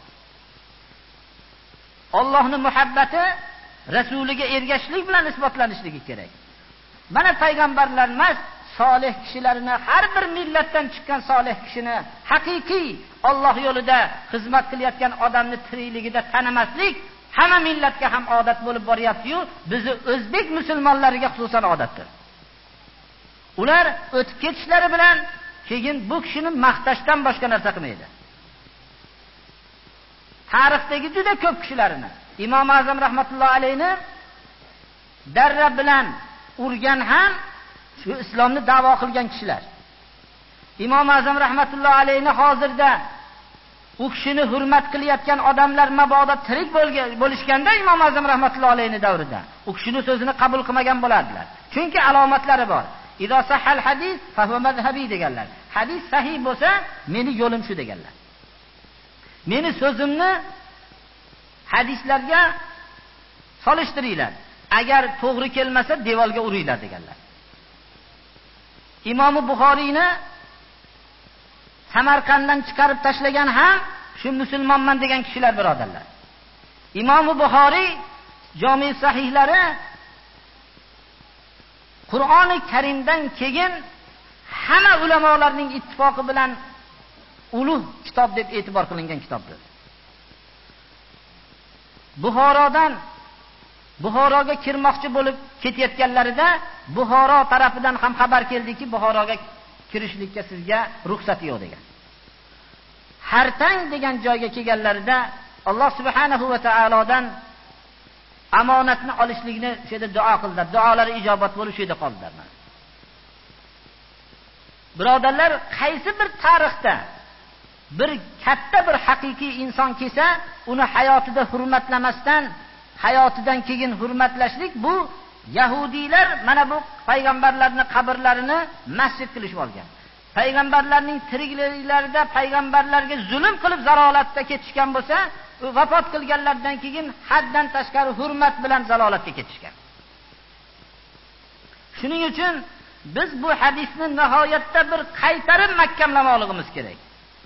Allohning muhabbati rasuliga ergashishlik bilan isbotlanishligi kerak. Mana payg'ambarlar emas, solih kishilarni, har bir millatdan chiqqan solih kishini, haqiqiy Alloh yo'lida xizmat qilayotgan odamni tirikligida tanimaslik hamma millatga ham odat bo'lib boryapti-yu, bizi o'zbek musulmonlariga xususan odatdir. Ular o'tib ketishlari bilan keyin bu kishini maqtashdan boshqa narsa qilmaydi. Tarixdagi juda ko'p kishilarni, Imom Azam rahmatullohi alayni darra bilan urgan ham shu islomni da'vo qilgan kishilar. Imom Azam rahmatullohi alayni hozirda u kishini hurmat qilayotgan odamlar mabodo tirik bo'lishganda Imom Azam rahmatullohi alayni davrida u kishini so'zini qabul qilmagan bo'lardilar. Chunki alomatlari bor. Izo sahal hadis fa huwa mazhabi deganlar. Hadis sahih bo'lsa, meni yo'lim shu deganlar. Meni so'zimni hadislarga solishtiringlar. Agar to'g'ri kelmasa devorga uringlar deganlar. Imom Buxoriyni Samarqanddan chiqarib tashlagan ham shu musulmonman degan kishilar birodarlar. Imom Buxoriy jami sahihlari Qur'oni Karimdan keyin hamma ulamolarning ittifoqi bilan ulug' kitob deb e'tibor qilingan kitobdir. Buxoroga kirmoqchi bo'lib ketayotganlarida Buxoro tarafidan ham xabar keldiki, Buxoroga kirishlikka sizga ruxsat yo'q degan. Hartang degan joyga kelganlarida Alloh subhanahu va taolodan amonatni olishlikni shu yerda duo qildilar. Duolari ijobat bo'lib shu yerda qoldilar. Birodarlar, qaysi bir tarixda bir katta bir haqiqiy inson kelsa, uni hayotida hurmatlamasdan, hayotidan keyin hurmatlashlik, bu yahudiylar mana bu payg'ambarlarning qabrlarini masjid qilishib olgan. Payg'ambarlarning tirikliklarida payg'ambarlarga zulm qilib zalolatda ketishgan bo'lsa, vafot qilganlardan keyin haddan tashqari hurmat bilan zalolatga ketishgan. Shuning uchun biz bu hadisni nihoyatda bir qaytarib mahkamlamoqligimiz kerak.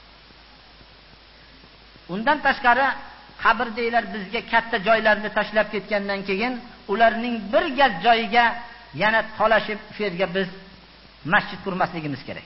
Undan tashqari qabr deylar bizga katta joylarni tashlab ketgandan keyin ularning bir gaz joyiga yana talashib shu yerga biz masjid qurmasligimiz kerak.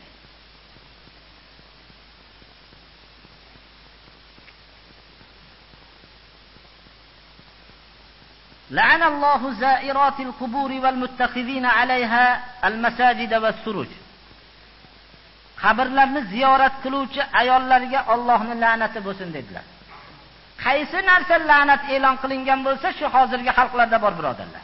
La'anallohu za'iratil quburi wal muttakhizina 'alayha al-masajid was-suruj. Qabrlarni ziyorat qiluvchi ayollarga Allohning la'nati bo'lsin dedilar. Qaysi narsa la'nat e'lon qilingan bo'lsa, shu hozirgi xalqlarda bor birodarlar.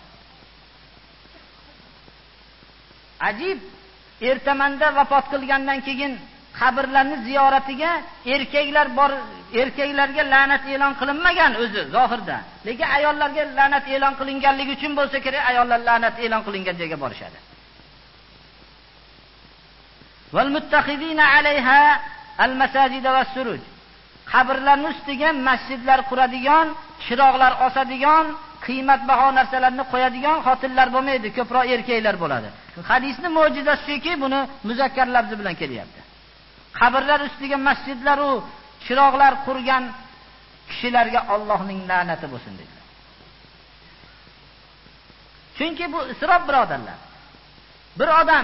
Ajib, ertamanda vafot qilgandan keyin qabrlarni ziyoratiga erkaklar bor, erkaklarga la'nat e'lon qilinmagan o'zi zohirda. Lekin ayollarga la'nat e'lon qilinganligi uchun bo'lsa kerak, ayollar la'nat e'lon qilingan joyga borishadi. Wal muttakhizina 'alayha al-masajid va suruj. Qabrlarning ustiga masjidlar quradigan, chiroqlar osadigan, qiymatbaho narsalarni qo'yadigan xotinlar bo'lmaydi, ko'proq erkaklar bo'ladi. Hadisning mo'jizasi shuki, buni muzakkar lafzi bilan kelyapti. Qabrlar ustiga masjidlar va chiroqlar qurgan kishilarga Allohning la'nati bo'lsin dedilar. Chunki bu isrof, birodarlar. Bir odam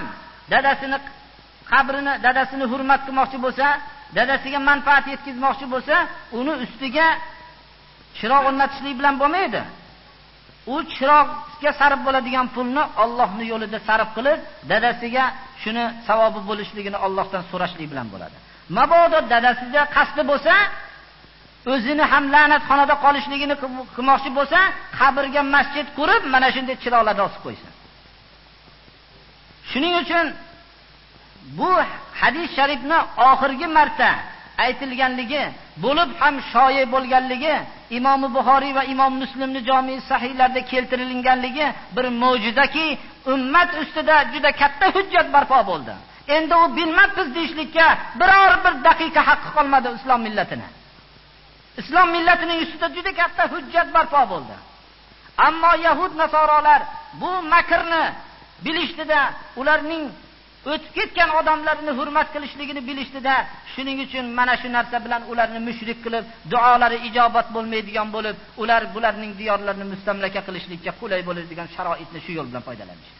dadasini hurmat qilmoqchi bo'lsa, dadasiga manfaat yetkazmoqchi bo'lsa, uni ustiga chiroq o'rnatishlik bilan bo'lmaydi. U chiroqga sarf bo'ladigan pulni Allohning yo'lida sarf qilib, dadasiga shuni savobi bo'lishligini Allohdan so'rashlik bilan bo'ladi. Mabodo dadasiga qasdi bo'lsa, o'zini ham la'natxonada qolishligini qilmoqchi bo'lsa, qabrga masjid qurib, mana shunday chiroqlarni osib qo'ysin. Shuning uchun bu hadis sharifni oxirgi marta aytilganligi, bo'lib ham shoyi bo'lganligi, Imom Buxoriy va Imom Muslimning Jami' sahihlarida keltirilganligi bir mo'jizaki, ummat ustida juda katta hujjat barpo bo'ldi. Endi u bilmabmiz deyishlikka biror bir daqiqa haqqi qolmadi islom millatini. Islom millatining ustida juda katta hujjat barpo bo'ldi. Ammo yahud nasorolar bu makrni bilishdida, ularning o'tib ketgan odamlarni hurmat qilishligini bilishdida, shuning uchun mana shu narsa bilan ularni mushrik qilib, duolari ijobat bo'lmaydigan bo'lib, bularning diyorlarini mustamlaka qilishlikka qulay bo'ladigan sharoitni shu yo'l bilan foydalanishdi.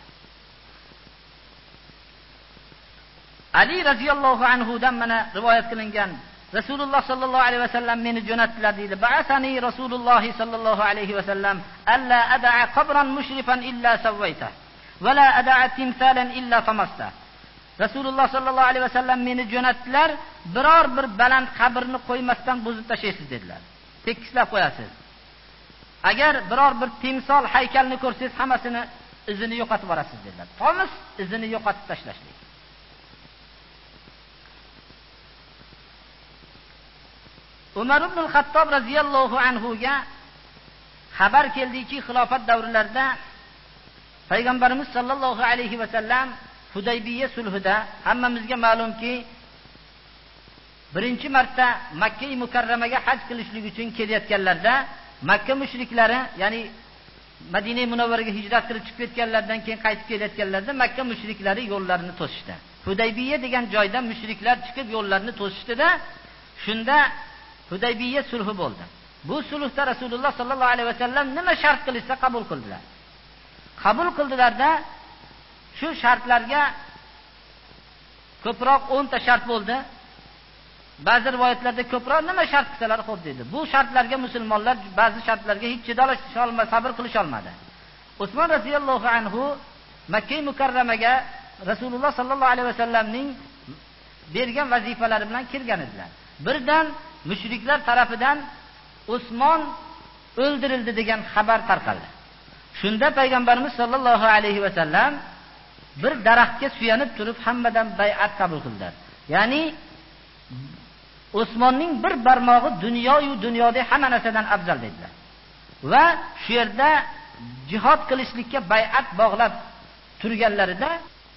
Ali radhiyallohu anhu dan mana rivoyat qilingan, Rasululloh sallallohu alayhi vasallam meni jo'natdilar deydi. Ba'asani Rasululloh sallallohu alayhi vasallam alla ad'a qabran mushrifan illa sawayta va la ad'a timsalan illa tamasta. Rasululloh sallallohu alayhi vasallam meni jo'natdilar, biror bir baland qabrni qo'ymasdan buzib tashlaysiz dedilar. Tekislab qo'yasiz. Agar biror bir timsol haykalni ko'rsangiz, hammasini izini yo'qotib yuborasiz dedilar. Tomis izini yo'qotib tashlashlik. Umar ibn al-Xattob radhiyallohu anhu ga xabar keldiki, xilofat davrlarida payg'ambarimiz sallallohu alayhi vasallam Hudaybiya sulhida, hammamizga ma'lumki, birinchi marta Makka mukarramaga haj qilishlik uchun kelayotganlarda Makka mushriklari, ya'ni Madina Munawvaraga hijrat qilib chiqib ketganlardan keyin qaytib kelayotganlarda Makka mushriklari yo'llarini to'sishdi. Hudaybiya degan joydan mushriklar chiqib yo'llarini to'sishdi-da, shunda Hudaybiya sulhi bo'ldi. Bu sulhda Rasululloh sallallohu alayhi vasallam nima shart qilsa qabul qildilar. Qabul qildilarda shu shartlarga ko'proq 10 ta shart bo'ldi. Ba'zi rivoyatlarda ko'proq nima shart qilsalar xo'p dedi. Bu shartlarga musulmonlar ba'zi shartlarga hech chidalasha olmadi, sabr qilisha olmadi. Usmon radhiyallohu anhu Makka mukarramaga Rasululloh sallallohu alayhi vasallamning bergan vazifalari bilan kirgan edilar. Birdan mushriklar tarafidan Usmon o'ldirildi degan xabar tarqaldi. Shunda payg'ambarimiz sallallohu alayhi vasallam bir daraxtga suyanib turib hammadan bay'at qabul qildilar. Ya'ni Usmonning bir barmog'i dunyoda hamma narsadan afzal dedilar. Va shu yerda jihad qilishlikka bay'at bog'lab turganlarida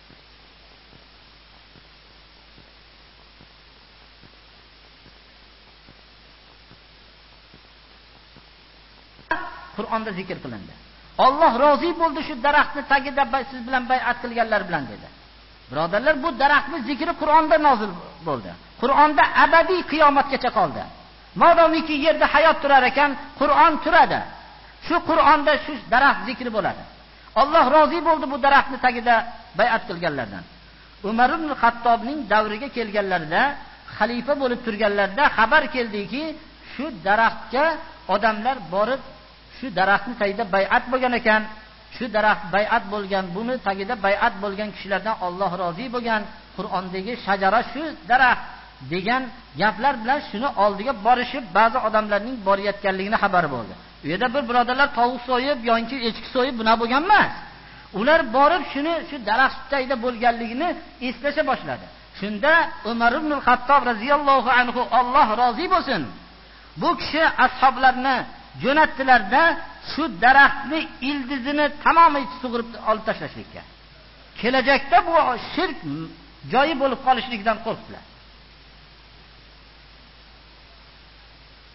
Qur'onda zikr qilindi. Alloh rozi bo'ldi shu daraxtni tagida siz bilan bay'at qilganlar bilan dedi. Birodarlar, bu daraxtning zikri Qur'onda nozil bo'ldi. Qur'onda abadiy qiyomatgacha qoldi. Modomiki yerda hayot turar ekan, Qur'on turadi. Shu Qur'onda shu daraxt zikri bo'ladi. Alloh rozi bo'ldi bu daraxtni tagida bay'at qilganlardan. Umar ibn Xattobning davriga kelganlarida, xalifa bo'lib turganlarida xabar keldiki, shu daraxtga odamlar borib shu daraxtning tagida bay'at bo'lgan ekan. Shu daraxt bay'at bo'lgan, buni tagida bay'at bo'lgan kishilardan Alloh rozi bo'lgan. Qur'ondagi shajara shu daraxt degan gaplar bilan shuni oldiga borishib, ba'zi odamlarning borayotganligini xabar bo'ldi. U yerda bir birodarlar tovuq so'yib yoki echki so'yib buna bo'lgan emas. Ular borib shuni shu daraxt tagida bo'lganligini eslasha boshladi. Shunda Umar ibn Xattob radhiyallohu anhu, Alloh rozi bo'lsin, bu kishi ashoblarni jo'natdilarda shu daraxtni ildizini tamomiy sug'urib olib tashlashlikka. Kelajakda bu shirk joyi bo'lib qolishligidan qo'rqdilar.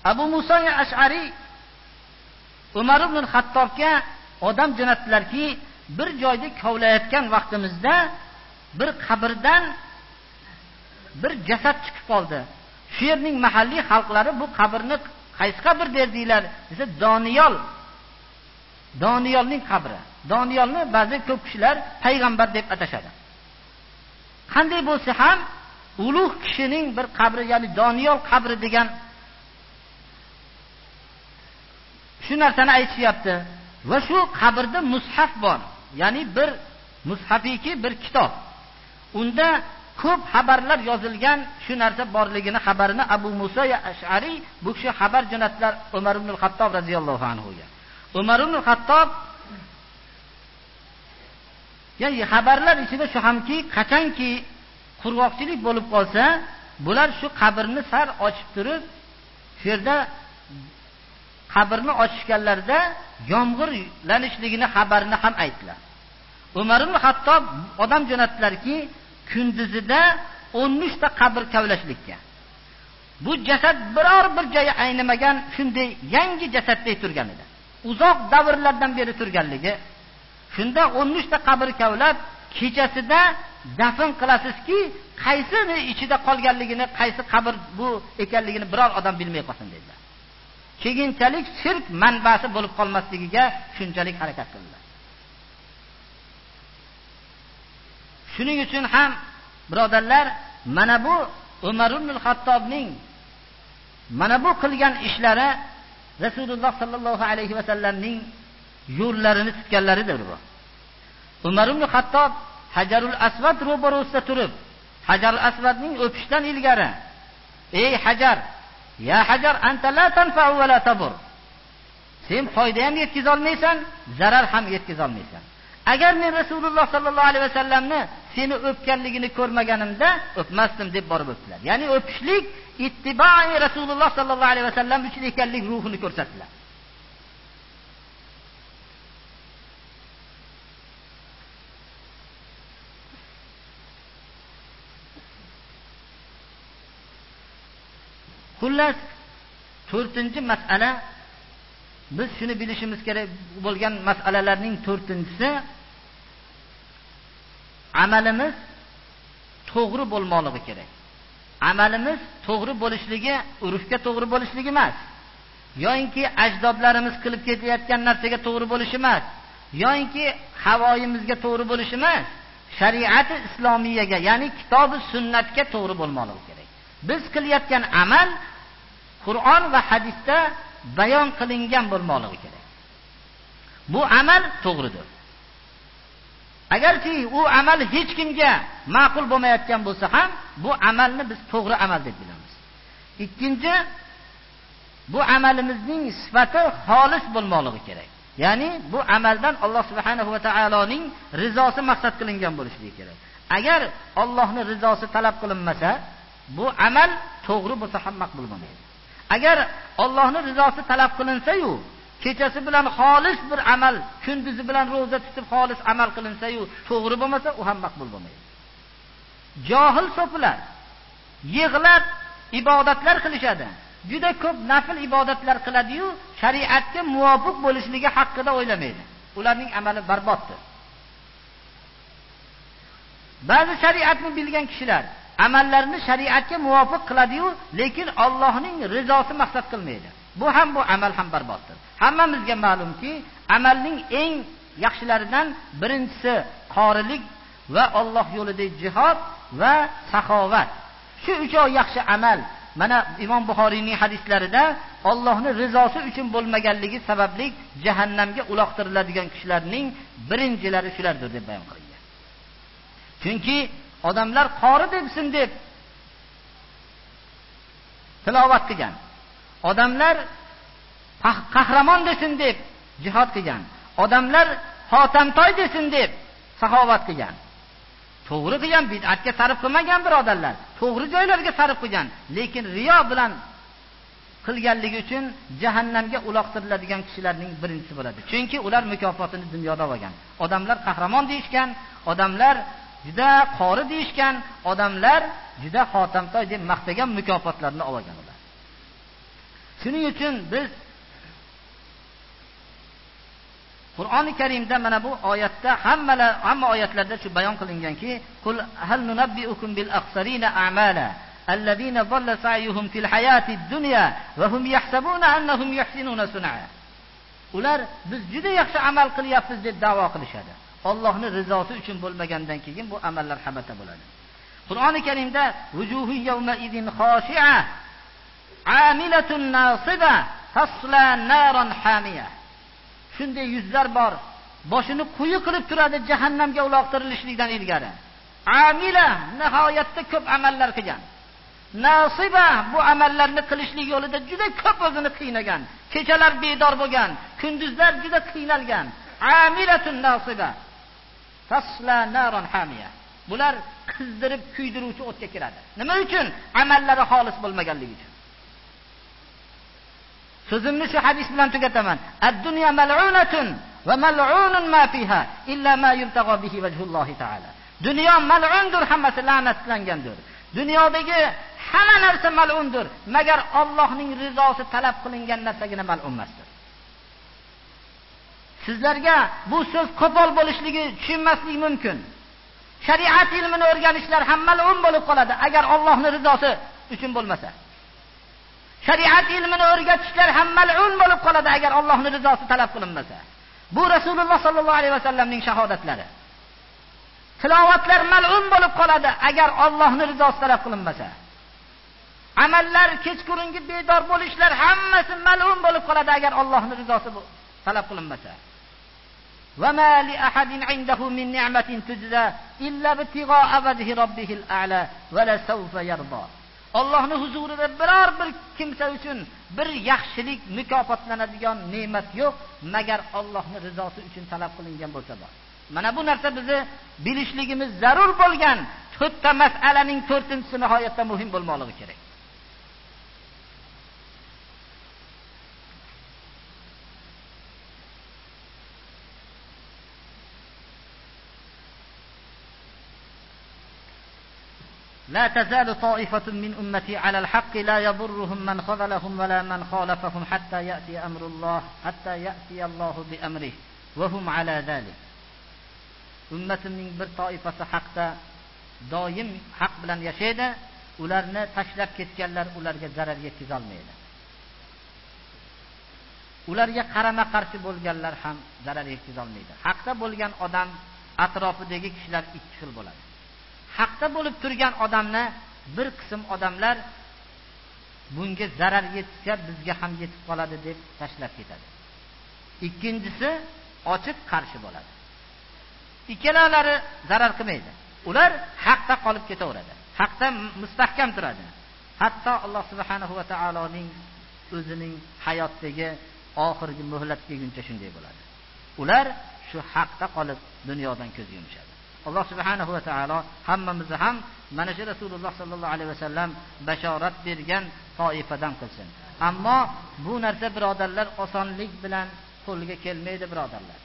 Abu Musa Ash'ari Umar ibn Xattobga odam jo'natdilarki, bir joyda kovlayotgan vaqtimizda bir qabrdan bir jasad chiqib qoldi. Shu yerning mahalliy xalqlari bu qabrni qaysi qabr derdinglar desa, Doniyolning qabri. Doniyolni ba'zi ko'p kishilar payg'ambar deb atashadi. Qanday bo'lsa ham ulug' kishining bir qabri, ya'ni Doniyol qabri degan shu narsani aytishyapti. Va shu qabrda mushaf bor. Ya'ni bir mushafiki bir kitob. Unda ko'p xabarlar yozilgan, shu narsa borligini xabarini Abu Musa Ash'ari bu kishi xabar jo'natdilar Umar ibn Xattob radhiyallohu anhu ga. Umar ibn Xattob ya'ni xabarlar ichida shu hamki, qachonki qurg'oqchilik bo'lib qolsa, bular shu qabrni sar ochib turib, shu yerda qabrni ochishganlarida yomg'irlanishligini xabarini ham aytdilar. Umar ibn Xattob odam jo'natdilarki, kunduzida 13 ta qabr kavlashlikka. Bu jasad biror bir joyi aynimagan, shunday yangi jasaddek turgan edi. Uzoq davrlardan beri turganligi. Shunda 13 ta qabr kavlab, kechasida dafn qilasizki, qaysini ichida qolganligini, qaysi qabr bu ekanligini biror odam bilmay qolsin dedilar. Keyinchalik shirk manbasi bo'lib qolmasligiga shunchalik harakat qildilar. Shuning uchun ham birodarlar, mana bu Umar ibn Xattobning mana bu qilgan ishlari Rasululloh sallallohu alayhi va sallamning yo'llarini tutganlaridir bu. Umar ibn Xattob Hajarul Asvad ro'barasida turib, Hajarul Asvadning o'pishdan ilgari: "Ey Hajar, ya Hajar, anta la tanfa'u va la tabur." Sen foyda ham yetkiza olmaysan, zarar ham yetkiza olmaysan. Agar men Rasululloh sallallohu alayhi va sallamni seni o'pganligini ko'rmaganimda o'pmasdim deb borib o'pdilar. Ya'ni o'pishlik ittibai Rasululloh sallallohu alayhi va sallam uchun ekanlik ruhini ko'rsatdilar. Xullas, 4-chi masala, biz shuni bilishimiz kerak bo'lgan masalalarning 4-chisi amalimiz to'g'ri bo'lmoqligi kerak. Amalimiz to'g'ri bo'lishligi urfga to'g'ri bo'lishligi emas. Yo'inki ajdodlarimiz qilib ketayotgan narsaga to'g'ri bo'lishi emas. Yo'inki havoyimizga to'g'ri bo'lishi emas. Shariati islomiyaga, ya'ni kitobi sunnatga to'g'ri bo'lmoqligi kerak. Biz qilayotgan amal Qur'on va hadisda bayon qilingan bo'lmoqligi kerak. Bu amal to'g'ridir. Agarki u amal hech kimga ma'qul bo'lmayotgan bo'lsa ham, bu amalni biz to'g'ri amal deb bilamiz. Ikkinchi, bu amalimizning sifati xolis bo'lmoqligi kerak. Ya'ni bu amaldan Alloh subhanahu va taoloning rizosi maqsad qilingan bo'lishi kerak. Agar Allohning rizosi talab qilinmasa, bu amal to'g'ri bo'lsa ham maqbul bo'lmaydi. Agar Allohning rizosi talab qilinsa-yu, kechasi bilan xolis bir amal, kunduzi bilan roza tutib xolis amal qilinsa-yu, to'g'ri bo'lmasa, u ham maqbul bo'lmaydi. Johil so'pilar yig'lab ibodatlar qilishadi. Juda ko'p nafil ibodatlar qiladi-yu, shariatga muvofiq bo'lishligi haqida o'ylamaydi. Ularning amali barboddir. Ba'zi shariatni bilgan kishilar amallarni shariatga muvofiq qiladi-yu, lekin Allohning rizosi maqsad qilmaydi. Bu amal ham barboddir. Hammamizga ma'lumki, amalning eng yaxshilaridan birinchisi qorilik va Alloh yo'lida jihad va saxovat. Shu uchov yaxshi amal. Mana Imom Buxoriyning hadislarida Allohning rizosi uchun bo'lmaganligi sababli jahannamga uloqtiriladigan kishilarning birinchilari shulardir deb bayon qilingan. Chunki odamlar qori debsin deb tilovat qilgan. Odamlar qahramon desin deb jihad qilgan. Odamlar xotamtoy desin deb saxovat qilgan. To'g'ri qilgan, bid'atga sarf qilmagan birodarlar. To'g'ri joylarga sarf qilgan, lekin riyo bilan qilganligi uchun jahannamga uloqtiriladigan kishilarning birinchisi bo'ladi. Chunki ular mukofotini dunyoda olgan. Odamlar qahramon deyishgan, odamlar juda qori deyishgan, odamlar juda xotamtoy deb maqtagan mukofotlarni olgan ular. Shuning uchun biz Qur'oni Karimda mana bu oyatda hamma oyatlarda shu bayon qilinganki, "Qul hal nunabbiukum bil aqsarina a'mala alladhina dhalla sa'yuhum fil hayatid dunya va hum yahsabuna annahum yuhsinuna sun'a." Ular biz juda yaxshi amal qilyapmiz deb da'vo qilishadi. Allohning rizosi uchun bo'lmagandan keyin bu amallar habata bo'ladi. Qur'oni Karimda "Vujuhu yawma idin khashi'a, 'amilatun nasiba, tasla naran hamiya." Shunday yuzlar bor, boshini quyi qilib turadi jahannamga uloqtirilishlikdan ilgari. Amila, nihoyatda ko'p amallar qilgan. Nasiba, bu amallarni qilishlik yo'lida juda ko'p o'zini qiynagan. Kechalar bedor bo'lgan, kunduzlar juda qiynalgan. Amilatun nasiba, tasla naran hamiya. Bular qizdirib kuydiruvchi o'tga kiradi. Nima uchun? Amallari xolis bo'lmaganligi uchun. So'zimni shu hadis bilan tugataman. Ad-dunya mal'unatun va mal'unun ma fiha illa ma yubtagha bihi wajhullohi ta'ala. Dunyo mal'undur, hammasi la'natlangandir. Dunyodagi hamma narsa mal'undur, magar Allohning rizosi talab qilingan narsagina mal'un emasdir. Sizlarga bu so'z qo'pol bo'lishligi tushunmaslik mumkin. Shariat ilmini o'rganishlar ham mal'un bo'lib qoladi agar Allohning rizosi uchun bo'lmasa. Shariat ilmini o'rgatishlar ham mal'un bo'lib qoladi agar Allohning rizosi talab qilinmasa. Bu Rasululloh sallallohu alayhi vasallamning shahodatlari. Tilovatlar mal'un bo'lib qoladi agar Allohning rizosi talab qilinmasa. Amallar, kechqurungi bedor bo'lishlar hammasi mal'un bo'lib qoladi agar Allohning rizosi talab qilinmasa. Va ma li ahadin 'indahu min ni'matin tujza illa ibtigha'a wajhi rabbihil a'la va la sawfa yarda. Allohning huzurida biror bir kimsa uchun bir yaxshilik mukofotlanadigan ne'mat yo'q, magar Allohning rizosi uchun talab qilingan bo'lsa bor. Mana bu narsa bizni bilishligimiz zarur bo'lgan to'rtta masalaning to'rtinchisi nihoyatda muhim bo'lmoqligi kerak. لا تزال طائفة من أمتي على الحق لا يضرهم من خذلهم ولا من خالفهم حتى يأتي الله بأمره وهم على ذلك. Ummatimning bir toifasi haqda doim haq bilan yashaydi, ularni tashlab ketganlar ularga zarar yetkiza olmaydi. Ularga qarama-qarshi bo'lganlar ham zarar yetkiza olmaydi. Haqda bo'lgan odam atrofidagi kishilar ikki xil bo'ladi. Haqda bo'lib turgan odamni bir qism odamlar bunga zarar yetsa bizga ham yetib qoladi deb tashlab ketadi. Ikkinchisi ochiq qarshi bo'ladi. Ikkalalari zarar qilmaydi. Ular haqda qolib ketaveradi. Haqda mustahkam turadi. Hatto Alloh subhanahu va taoloning o'zining hayotdagi oxirgi muhlat kelguncha shunday bo'ladi. Ular shu haqda qolib dunyodan ko'z yumishadi. Alloh subhanahu va taolo hammamizni ham mana shu Rasululloh sallallohu alayhi vasallam bashorat bergan toifadan qilsin. Ammo bu narsa birodarlar osonlik bilan qo'lga kelmaydi birodarlar.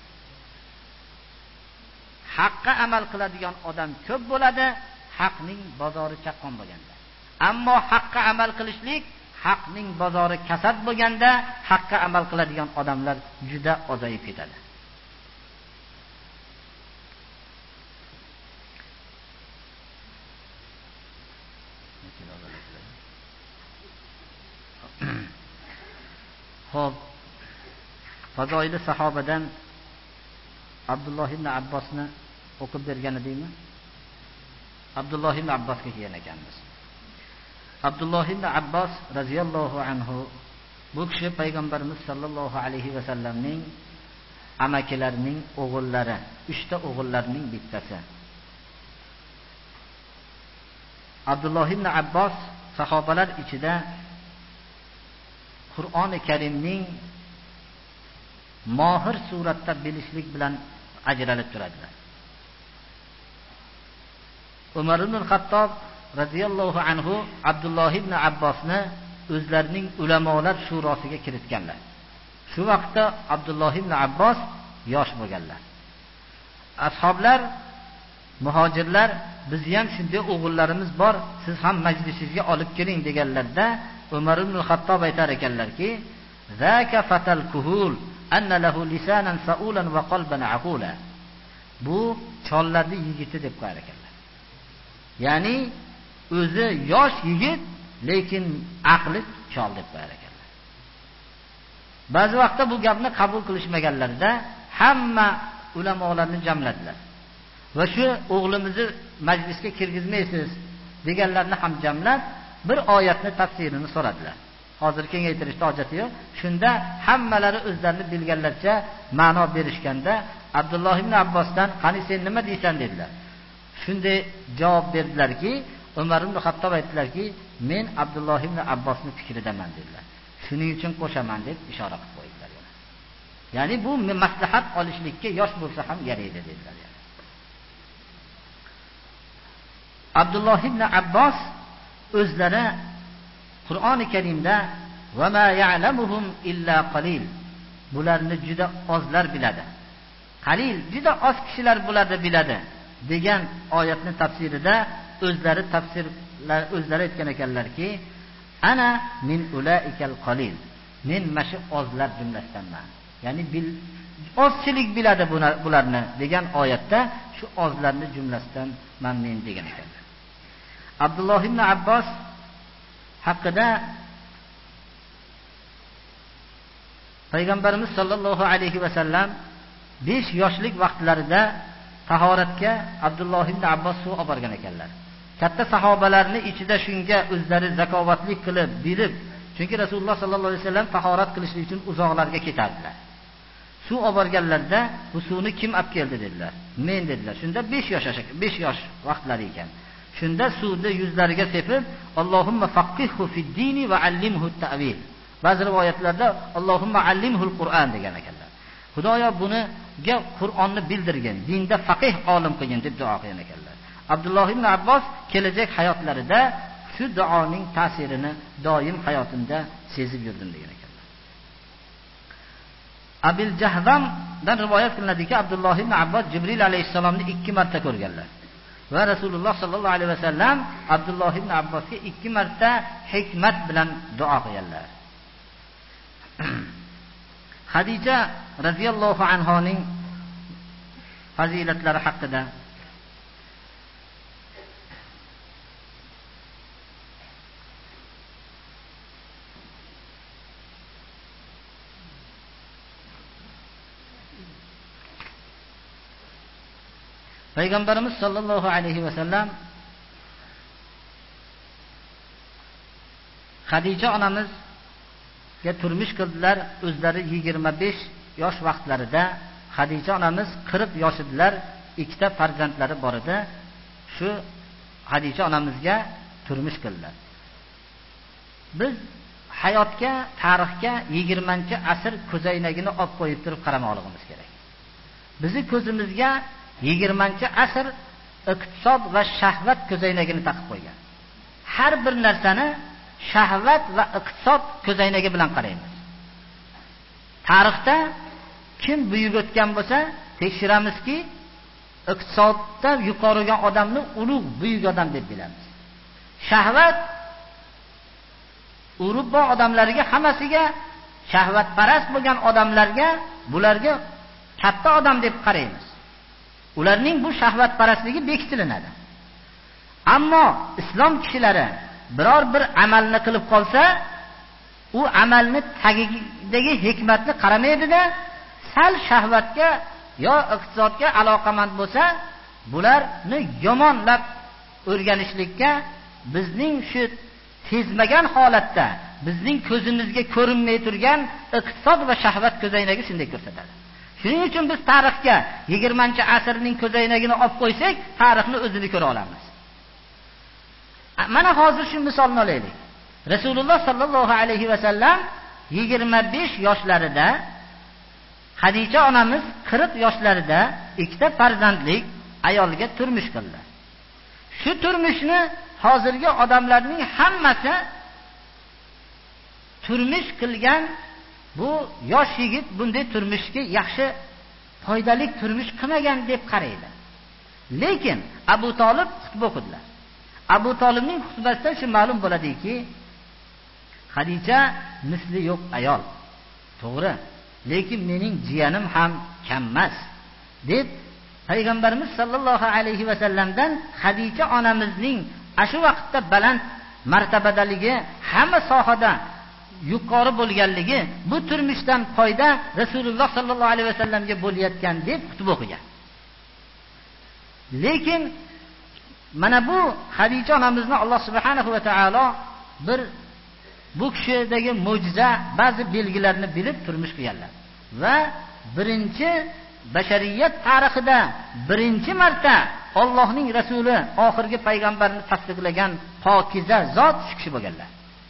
Haqqa amal qiladigan odam ko'p bo'ladi, haqning bozori chaqqon bo'lganda. Ammo haqqa amal qilishlik, haqning bozori kasad bo'lganda, haqqa amal qiladigan odamlar juda ozayib ketadi. Xo'p, fazoili sahobadan Abdulloh ibn Abbosni o'qib bergan edingmi? Abdulloh ibn Abbosga kelgan ekanmiz. Abdulloh ibn Abbos radhiyallohu anhu bu kishi payg'ambarimiz sallallohu alayhi vasallamning amakilarining o'g'illari, 3 ta o'g'illarining bittasi. Abdulloh ibn Abbos sahobalar ichida Qur'oni Karimning mohir suratda bilishlik bilan ajralib turadilar. Umar ibn Xattob radhiyallohu anhu Abdulloh ibn Abbosni o'zlarining ulamolar shurosiga kiritganlar. Shu vaqtda Abdulloh ibn Abbos yosh bo'lganlar. Ashoblar, muhojirlar, bizni ham shunday o'g'illarimiz bor, siz ham majlisingizga olib keling deganlarda Umar ibn al-Xattob aytar ekanlarki, "Zaka fatal kuhul anna lahu lisanan sa'ulan va qalban aqula." Bu chollarning yigiti deb qo'yar ekanlar. Ya'ni o'zi yosh yigit, lekin aqli chol deb qo'yar ekanlar. Ba'zi vaqtda bu gapni qabul qilishmaganlarida hamma ulamolarni jamladilar. Va shu o'g'limizni majlisga kirgizmaysiz deganlarni ham jamlab bir oyatni tafsirini so'radilar. Hozir kengaytirishga hojati yo'q. Shunda hammalari o'zlarini bilganlarcha ma'no berishganda Abdulloh ibn Abbosdan "Qani sen nima deysan?" dedilar. Shunday javob berdilarki, Umar ibn Xattob aytdilarki, "Men Abdulloh ibn Abbosning fikridaman" dedilar. Shuning uchun qo'shaman deb ishora qilib qo'ydilar. Ya'ni bu maslahat olishlikka yosh bo'lsa ham yaraydi dedilar. Abdulloh ibn Abbos o'zlari Qur'oni Karimda "Va ma ya'lamuhum illa qalil" bularni juda ozlar biladi. Qalil, juda oz kishilar bularni biladi degan oyatning tafsirida o'zlari aytgan ekanlarki, "Ana min ulaikal qalil." Men mashi ozlar jumlasidanman. Ya'ni ozchilik biladi bularni degan oyatda shu ozlarni jumlasidan men degan ekanlar. Abdulloh ibn Abbos haqida Payg'ambarimiz sollallohu alayhi va sallam 5 yoshlik vaqtlarida tahoratga Abdulloh ibn Abbos suv olib borgan ekanlar. Katta sahobalarning ichida shunga o'zlari zakovatlik qilib, bilib, chunki Rasululloh sollallohu alayhi vasallam tahorat qilishlik uchun uzoqlarga ketardilar. Suv olib borganlarda bu suvni kim olib keldi dedilar. Men dedilar. Shunda 5 yosh vaqtlari ekan. Shunda suvni yuzlariga sepib, "Allohumma faqihhu fid-dini va allimhu at-ta'wil." Ba'zi rivoyatlarda "Allohumma allimhul Qur'on" degan ekanlar. Xudoyo buniga Qur'onni bildirgin, dinda faqih olim qilgin deb duo qilgan ekanlar. Abdulloh ibn Abbos kelajak hayotlarida shu duoning ta'sirini doim hayotimda sezib yurdim degan ekanlar. Abil Jahdamdan rivoyat qilinadiki, Abdulloh ibn Abbos Jibril alayhisalomni 2 marta ko'rganlar. Va Rasululloh sallallohu alayhi vasallam Abdulloh ibn Abbosga 2 marta hikmat bilan duo qilganlar. Xadija radhiyallohu anhoning fazilatlari haqida Payg'ambarimiz sollallohu alayhi vasallam Xadija onamizga turmush qildilar. O'zlari 25 yosh vaqtlarida, Xadija onamiz 40 yosh edilar. 2 ta farzandlari bor edi. Shu Xadija onamizga turmush qildilar. Biz hayotga, tarixga 20-asr ko'zoynagini olib qo'yib turib qaramoqligimiz kerak. Bizi ko'zimizga 20-asr iqtisod va shahvat ko'zoynagini taqib qo'ygan. Har bir narsani shahvat va iqtisod ko'zoynagi bilan qaraymiz. Tarixda kim buyuk o'tgan bo'lsa, tekshiramizki, iqtisodda yuqorigan odamni ulug' buyuk odam deb bilamiz. Shahvat Yevropa odamlariga, hammasiga shahvatparast bo'lgan odamlarga, bularga katta odam deb qaraymiz. Ularning bu shahvatparastligi bekitilinadi. Ammo islom kishilari biror bir amalni qilib qolsa, u amalni tagidagi hikmatni qaramaydi-da, sal shahvatga yo iqtisodga aloqamand bo'lsa, bularni yomonlab o'rganishlikka bizning shu sezmagan holatda bizning ko'zimizga ko'rinmay turgan iqtisod va shahvat ko'zoynagi shunday ko'rsatadi. Shuning uchun biz tarixga 20-asrning ko'zoynagini olib qo'ysak, tarixni o'zini ko'ra olamiz. Mana hozir shu misolni olaylik. Rasululloh sallallohu alayhi va sallam 25 yoshlarida, Xadija onamiz 40 yoshlarida 2 ta farzandlik ayolga turmush qildi. Shu turmushni hozirgi odamlarning hammasi turmush qilgan bu yosh yigit bunday turmushga yaxshi, foydali turmush qilmagan deb qaraydi. Lekin Abu Talib xutba o'qidilar. Abu Talibning xutbasidan shu ma'lum bo'ladiki, Xadicha misli yo'q ayol. To'g'ri, lekin mening jiyanim ham kam emas deb payg'ambarimiz sollallohu alayhi va sallamdan Xadicha onamizning ashu vaqtda baland martabadaligi, hamma sohada yuqori bo'lganligi, bu turmushdan foyda Rasululloh sollallohu alayhi va sallamga bo'layotgan deb kutib o'qigan. Lekin mana bu Xadicha onamizni Alloh subhanahu va taolo bir bu kishidagi mo'jiza, ba'zi belgilarni bilib turmush qilganlar va birinchi bashariyat tarixida birinchi marta Allohning rasuli, oxirgi payg'ambarni tasdiqlagan pokiza zot shu kishi bo'lganlar.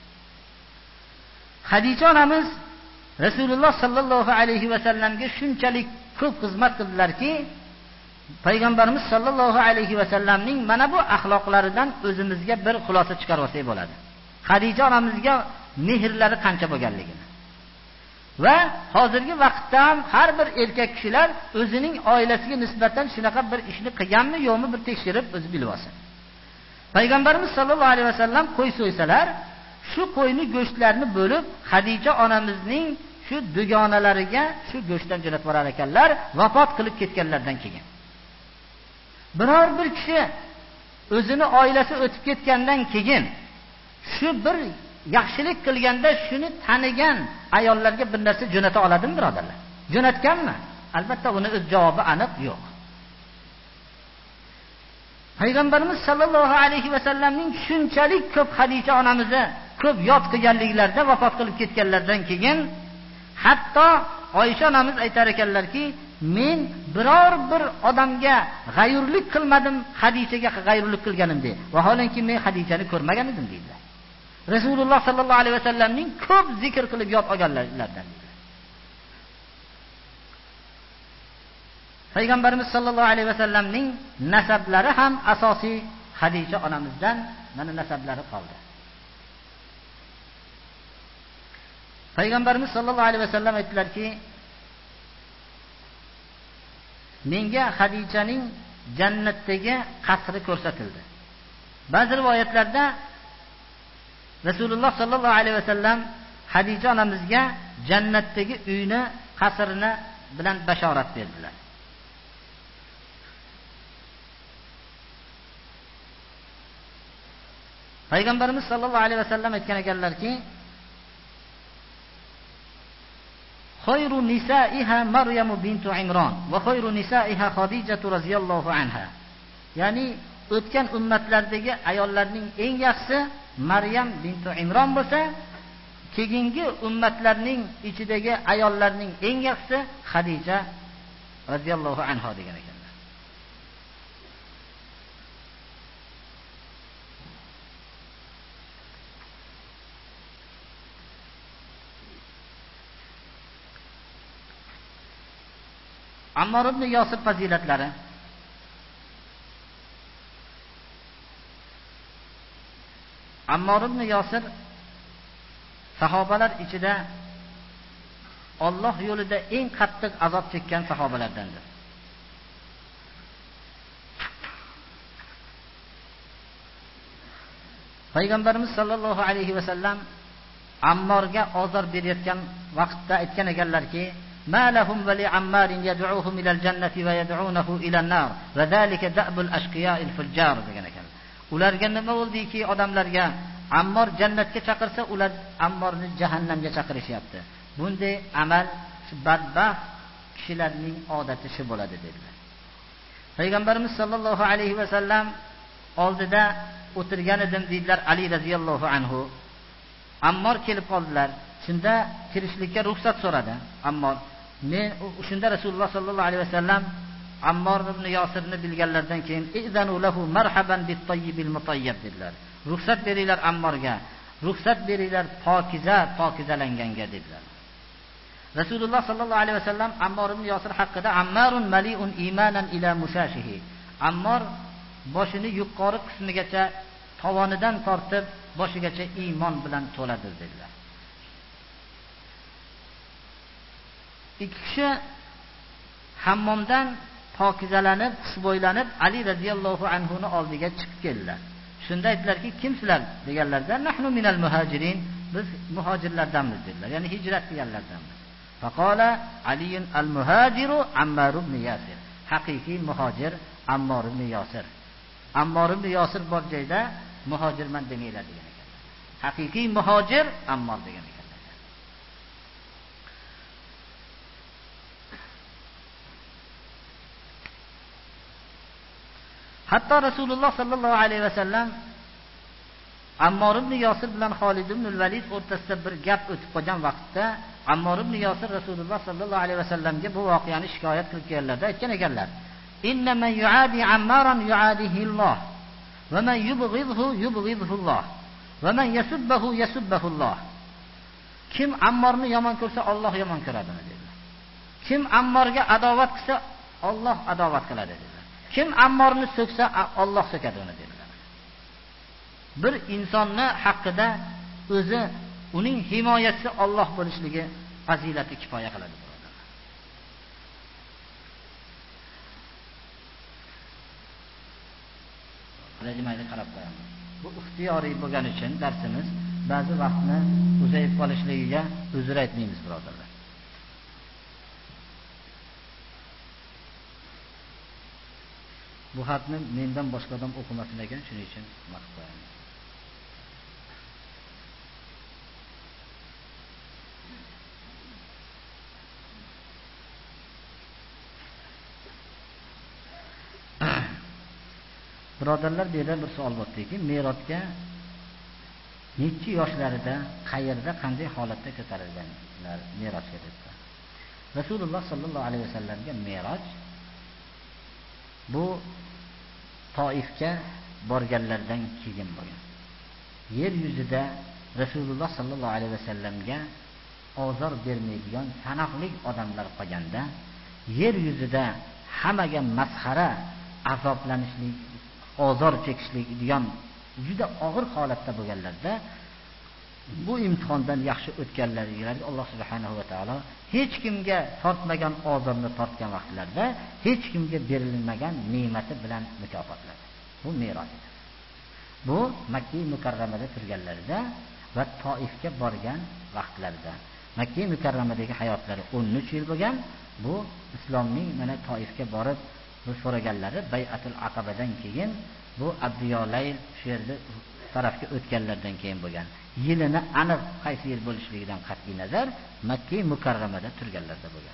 Xadicha onamiz Rasululloh sallallohu alayhi va sallamga shunchalik ko'p xizmat qildilarki, payg'ambarimiz sollallohu alayhi va sallamning mana bu axloqlaridan o'zimizga bir xulosa chiqarib olsak bo'ladi. Xadicha onamizga mehrlari qancha bo'lganligini. Va hozirgi vaqtda ham har bir erkak kishilar o'zining oilasiga nisbatan shunaqa bir ishni qilganmi yo'qmi bir tekshirib o'zi bilib olsin. Payg'ambarimiz sollallohu alayhi va sallam qo'y so'ysalar, shu qo'yni go'shtlarini bo'lib Xadicha onamizning shu dugonalariga shu go'shtdan jo'natib borar ekanlar, vafot qilib ketganlardan keyin. Biror bir kishi o'zini oilasi o'tib ketgandan keyin shu bir yaxshilik qilganda shuni tanigan ayollarga bir narsa jo'nata oladimi, birodarlar? Jo'natganmi? Albatta uni o'z javobi aniq yo'q. Payg'ambarimiz sollallohu alayhi va sallamning shunchalik ko'p Xadicha onamizni ko'p yod qilganliklarida vafot qilib ketganlardan keyin hatto Oysha onamiz aytar ekanlarki, men biror bir odamga g'ayurlik qilmadim, Xadichaga g'ayurlik qilganim deb. Vaholanki men Xadichani ko'rmagan edim deydilar. Rasululloh sallallohu alayhi va sallamning ko'p zikr qilib yod olganlardan. Payg'ambarimiz sollallohu alayhi va sallamning nasablari ham asosiy Xadicha onamizdan mana nasablari qoldi. Payg'ambarimiz sollallohu alayhi va sallam aytdilarki, menga Xadichaning jannatdagi qasri ko'rsatildi. Ba'zi rivoyatlarda Rasululloh sallallohu alayhi va sallam Xadicha onamizga jannatdagi uyni, qasrini bilan bashorat berdilar. Payg'ambarimiz sollallohu alayhi va sallam aytgan ekanlarki, خير نسائها مريم بنت عمران وخير نسائها خديجة رضي الله عنها. Ya'ni o'tgan ummatlardagi ayollarning eng yaxshisi Maryam bint Imron bo'lsa, keyingi ummatlarning ichidagi ayollarning eng yaxshisi Xadija radhiyallohu anha degan ekanlar. Ammor ibn Yosir fazilatlari. Ammor ibn Yosir sahobalar ichida Alloh yo'lida eng qattiq azob chekkan sahobalardandir. Payg'ambarimiz sollallohu alayhi va sallam Ammorga ozor berayotgan vaqtda aytgan ekanlarki, ما لهم ولعمار يدعوهم إلى الجنة ويدعونه إلى النار وذلك دأب الأشقياء الفجار degan ekan. Ularga nima bo'ldiki, odamlarga Ammor jannatga chaqirsa, ular Ammorni jahannamga chaqirishyapti. Bunday amal badbaxt kishilarning odati shu bo'ladi dedilar. Payg'ambarimiz sollallohu alayhi va sallam oldida o'tirgan edim dedilar Ali radhiyallohu anhu. Ammor kelib qoldilar. Shunda kirishlikka ruxsat so'radi Ammor. Men shunda Rasululloh sallallohu alayhi vasallam Ammor ibn Yosirni bilganlardan keyin izanu lahu marhaban bit-tayyibil mutayyib dedilar. Ruxsat beringlar Ammorga. Ruxsat beringlar pokizalanganga dedilar. Rasululloh sallallohu alayhi vasallam Ammor ibn Yosir haqida Ammarun mali'un imanan ila mushashihi. Ammor boshini yuqori qismigacha tovonidan tortib boshigacha iymon bilan to'ladi dedilar. Ikki kishi hammomdan pokizalanib, xushbo'ylanib Ali radhiyallohu anhu ni oldiga chiqib keldilar. Shunda aytdilarki, kimsizlar deganlarda, nahnu minal muhajirin, biz muhojirlardanmiz dedilar, ya'ni hijrat qilganlardanmiz. Faqala Aliyun al-muhajiru Ammar ibn Yasir. Haqiqiy muhojir Ammor ibn Yasir. Ammor ibn Yasir bor joyda muhojirman demanglar degan ekanlar. Haqiqiy muhojir Ammor degan ekanlar. Hatto Rasululloh sallallohu alayhi vasallam Ammor ibn Yasir bilan Xolid ibn al-Valid o'rtasida bir gap o'tib qolgan vaqtda Ammor ibn Yasir Rasululloh sallallohu alayhi vasallamga bu voqeani shikoyat qilib kelganlarda aytgan ekanlar: "Inna man yu'adi Ammaran yu'adihi Allah, va man yubghidhu yubghidhu Allah, va man yasubbahu yasubbahu Allah." Kim Ammorni yomon ko'rsa, Alloh yomon ko'radi dedilar. Kim Ammorga adovat qilsa, Alloh adovat qiladi dedilar. Kim Ammorni so'ksa, Alloh so'kadi uni dedilar. Bir insonni haqqida o'zi uning himoyachisi Alloh bo'lishligi fazilati kifoya qiladi. Rejimga qarab qo'yamiz. Bu ixtiyoriy bo'lgani uchun darsimiz ba'zi vaqtni uzayib qolishligiga uzr aytmaymiz, birodarlar. Bu xatni mendan boshqa odam o'qimasin ekan, shuning uchun maqtab qo'yaman. Birodarlar, bu yerda bir savol bo'ldiki, Merotga necha yoshlarida, qayerda, qanday holatda ko'tarilganlar Merotga dedilar. Rasululloh sallallohu alayhi vasallamga Meroj bu Toifga borganlardan keyin bo'lgan. Yer yuzida Rasululloh sallallohu alayhi vasallamga ozor bermaydigan sanoqli odamlar qolganda, yer yuzida hammaga masxara, azoblanishlik, ozor chekishlik degan juda og'ir holatda bo'lganlarda bu imtihondan yaxshi o'tganlarga Alloh subhanahu va taolo hech kimga tortmagan ozorni tortgan vaqtlarda hech kimga berilmagan ne'mati bilan mukofotladi. Bu Meroj. Bu Makka mukarramada turganlarida va Toifga borgan vaqtlarida. Makka mukarramadagi hayotlari 13 yil bo'lgan. Bu islomning mana Toifga borib bu so'raganlari Bay'atul Aqabadan keyin, bu Abdiyolayl shu yerda tarafga o'tganlardan keyin bo'lgan. Yilini aniq qaysi yil bo'lishligidan qat'iy nazar Makka mukarramada turganlarda bo'lgan.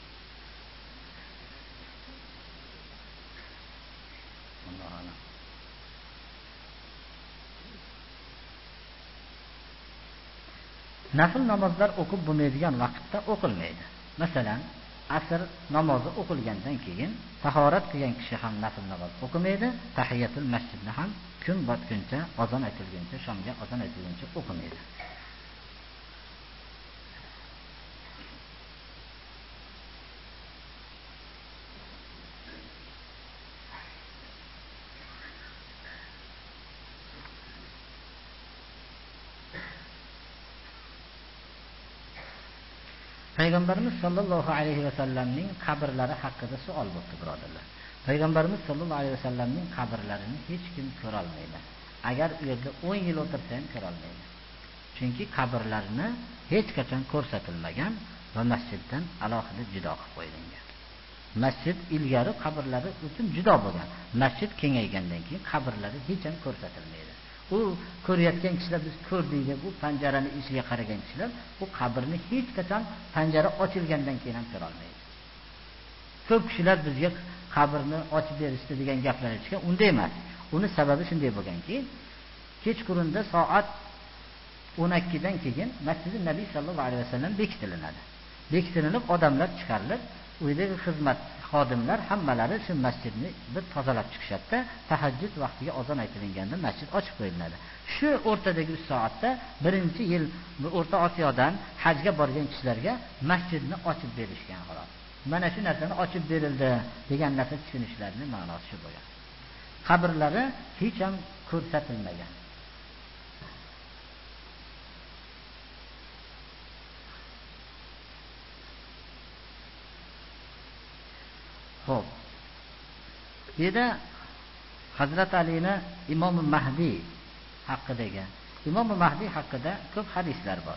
Nafl namozlar o'qib bo'lmaydigan vaqtda o'qilmaydi. Masalan, asr namozi o'qilgandan keyin tahorat qilgan kishi ham nafl namoz o'qimaydi, tahiyatul masjidni ham kun botguncha, azon aytilguncha, shomga azon aytilguncha o'qimaydi. Payg'ambarimiz sollallohu alayhi vasallamning qabrlari haqida savol bo'ldi, birodarlar. Payg'ambarimiz sollallohu alayhi vasallamning qabrlarini hech kim ko'ra olmaydi. Agar u yerda 10 yil o'tirsa ham ko'ra olmaydi. Chunki qabrlarini hech qachon ko'rsatilmagan va masjiddan alohida judo qilib qo'yilgan. Masjid ilgari qabrlari uchun judo bo'lgan. Masjid kengaygandan keyin qabrlari hech ham ko'rsatilmaydi. U ko'rayotgan kishilar, biz ko'rdik deb bu panjarani ishiga qaragan kishilar bu qabrni hech qachon panjara ochilgandan keyin ham ko'ra olmaydi. Ko'p kishilar bizga qabrni ochib berishdi degan gaplar aytishgan, unday emas. Uni sababi shunday bo'lganki, kechqurunda soat 12 dan keyin Masjid Nabiy sallallohu alayhi vasallam bekitilinadi. Bekitilinib odamlar chiqarilib, uydagi xizmat xodimlar hammalari shu masjidni bir tozalab chiqishadi. Tahajjud vaqtiga azon aytilganda masjid ochib qo'yiladi. Shu o'rtadagi 3 soatda birinchi yil O'rta Osiyodan hajga borgan kishilarga masjidni ochib berishgan xolos. Mana shu narsani ochib berildi degan narsa tushunishlarining ma'nosi shu bo'lgan. Qabrlari hech ham ko'rsatilmagan. Xo'p. Bu yerda Hazrat Alini Imom Mahdi haqidagi Imom Mahdi haqida ko'p hadislar bor.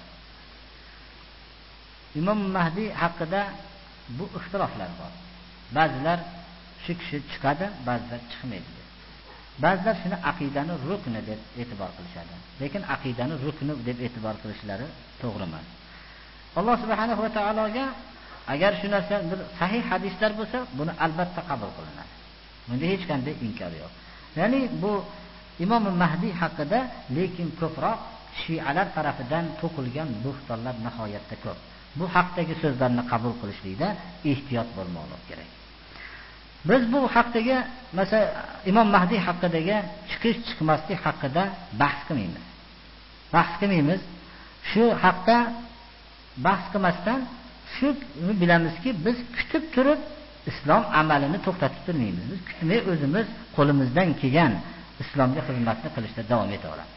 Imom Mahdi haqida bu ixtiloflar bor. Ba'zilar shu kishi chiqadi, ba'zilar chiqmaydi. Ba'zilar shuni aqidani rukni deb e'tibor qilishadi. Lekin aqidani rukni deb e'tibor qilishlari to'g'ri emas. Alloh subhanahu va taologa agar shu narsa bir sahih hadislar bo'lsa, buni albatta qabul qilinadi. Bunda hech qanday inkor yo'q. Ya'ni bu Imom Mahdi haqida lekin ko'proq shialar tarafidan to'qilgan bo'xtonlar nihoyatda ko'p. Bu haqdagi so'zlarni qabul qilishlikda ehtiyot bo'lmoqlik kerak. Biz bu haqdagi, masalan, Imom Mahdi haqidagi chiqmaslik haqida bahs qilmaymiz. Shu haqda bahs qilmasdan shuni bilamizki, biz kutib turib islom amalini to'xtatib turmaymiz. Biz kutmay o'zimiz qo'limizdan kelgan islomga xizmatni qilishda davom etaveramiz.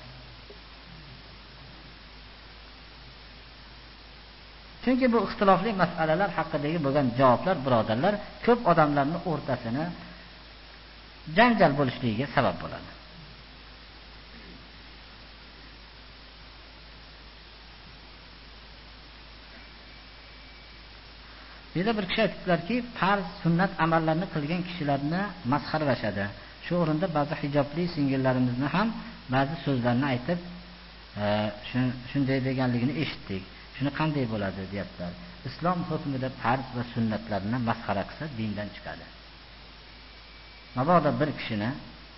Chunki bu ixtilofli masalalar haqidagi bo'lgan javoblar, birodarlar, ko'p odamlarning o'rtasini janjal bo'lishligiga sabab bo'ladi. Bunda bir kishi aytdilarki, farz, sunnat amallarni qilgan kishilarni masxaralashadi. Shu o'rinda ba'zi hijobli singillarimizni ham ba'zi so'zlarni aytib, shunday deganligini eshitdik. Shuni qanday bo'ladi deyaptilar. Islom hukmida farz va sunnatlarni masxara qilsa dindan chiqadi. Mabodo bir kishini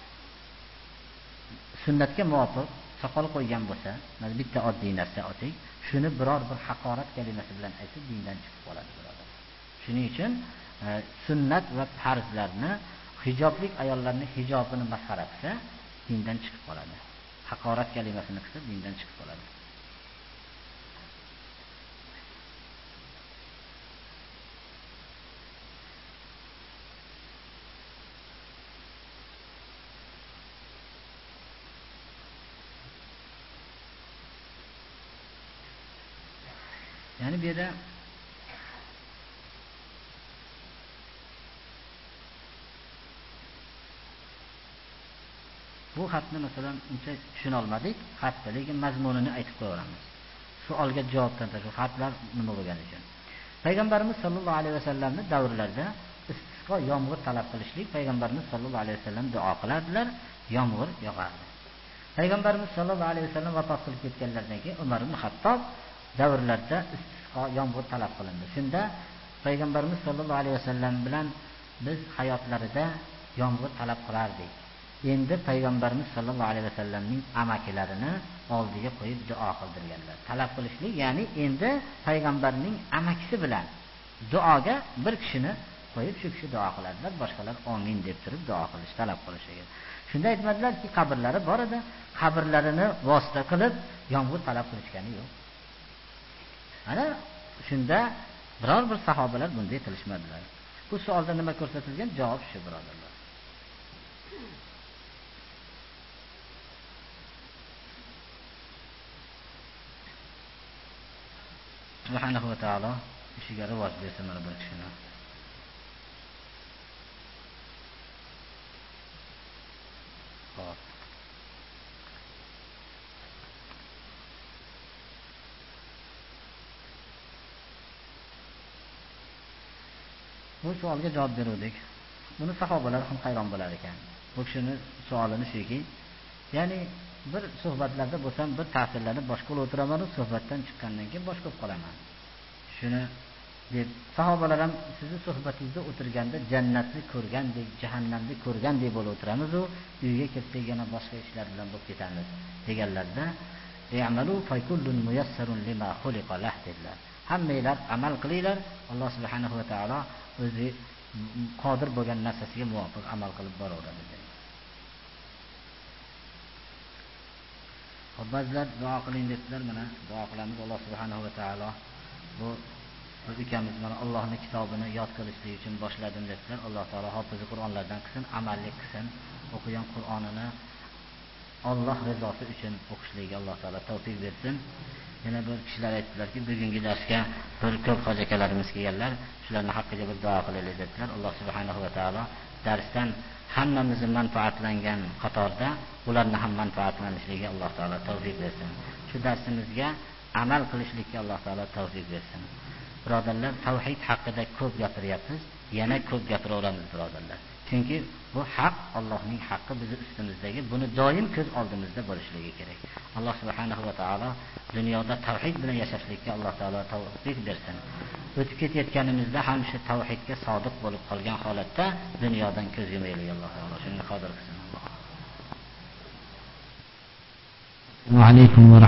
sunnatga muvofiq soqol qo'ygan bo'lsa, mana bitta oddiy narsa oting, shuni biror bir haqorat kalimasi bilan aytib dindan chiqib qoladi, birodar. Shuning uchun sunnat va farzlarni, hijoblik ayollarning hijobini masxara qilsa dindan chiqib qoladi. Haqorat kalimasini qilsa dindan chiqib qoladi. Yani bir de bu xatni masalan uncha tushuna olmadik, xatda, lekin mazmunini aytib qo'yamiz. Savolga javobdan tashqari xatlar nima bo'lgani uchun. Payg'ambarimiz sollallohu alayhi vasallamning davrlarida istisqo, yomg'ir talab qilishlik, payg'ambarimiz sollallohu alayhi vasallam duo qilardilar, yomg'ir yog'ardi. Payg'ambarimiz sollallohu alayhi vasallam vafot qilib ketganlaridan keyin Umar ibn Xattob davrlarda istisqo, yomg'ir talab qilindi. Shunda payg'ambarimiz sollallohu alayhi vasallam bilan biz hayotlarida yomg'ir talab qilardik. Endi payg'ambarimiz sollallohu alayhi vasallamning amakilarini oldiga qo'yib duo qildirganlar. Talab qilishlik, ya'ni endi payg'ambarning amakisi bilan duoga bir kishini qo'yib shu kishi duo qiladilar, boshqalar amin deb turib duo qilish, talab qilishiga. Shunda aytmadilarki, qabrlari bor edi, qabrlarini vosita qilib yomg'ir talab qilishgani yo'q. Ana shunda biror bir sahobalar bunday qilishmadilar. Bu savolda nima ko'rsatilgan? Javob shu, birodarlar. Subhanahu va taolo ishiga rivoj bersin mana bir kishini. Xo'p. Bu savolga javob beruvdik. Buni sahobalar ham hayron bo'lar ekan. Bu kishining savolini shuki, ya'ni bir suhbatlarda bo'lsam, bir ta'sirlanib boshqa bo'lib o'tiraman, suhbatdan chiqqandan keyin boshqa bo'lib qolaman. Shuni deb sahobalar ham sizni suhbatingizda o'tirganda jannatni ko'rgandek, jahannamni ko'rgandek bo'lib o'tiramiz, uyga ketsak yana boshqa ishlar bilan bo'lib ketamiz deganlarda, "Ya'malu fa kullun muyassarun lima xuliqa lah" dedilar. Hammanglar amal qilinglar, Alloh subhanahu va taolo o'zi qodir bo'lgan narsasiga muvofiq amal qilib boraveradi dedi. Ba'zilar duo qiling dedilar, mana duo qilamiz. Alloh subhanahu va taolo bu ukamiz mana Allohning kitobini yod qilishlik uchun boshladim dedilar. Alloh taolo hofizi Qur'onlardan qilsin, amallik qilsin. O'qigan Qur'onini Alloh rizosi uchun o'qishligiga Alloh taolo tavfiq bersin. Yana bir kishilar aytdilarki, bugungi darsga bir ko'p hoji akalarimiz kelganlar, shularning haqqiga bir duo qilaylik dedilar. Alloh subhanahu va taolo darsdan hammamiz manfaatlangan qatorda ularni ham manfaatlanishiga Alloh taolo tavfiq bersin. Shu darsimizga amal qilishlikka Alloh taolo tavfiq bersin. Birodarlar, tavhid haqida ko'p gapiryapmiz, yana ko'p gapiraveramiz birodarlar. Chunki bu haq, Allohning haqqi bizi ustimizdagi, buni doim ko'z oldimizda bo'lishligi kerak. Alloh subhanahu va taolo dunyoda tavhid bilan yashashlikka Alloh taolo tavfiq bersin. O'tib ketayotganimizda ham shu tavhidga sodiq bo'lib qolgan holatda dunyodan ko'z yumaylik. Alloh taolo shuni qodir qilsin. Assalomu alaykum va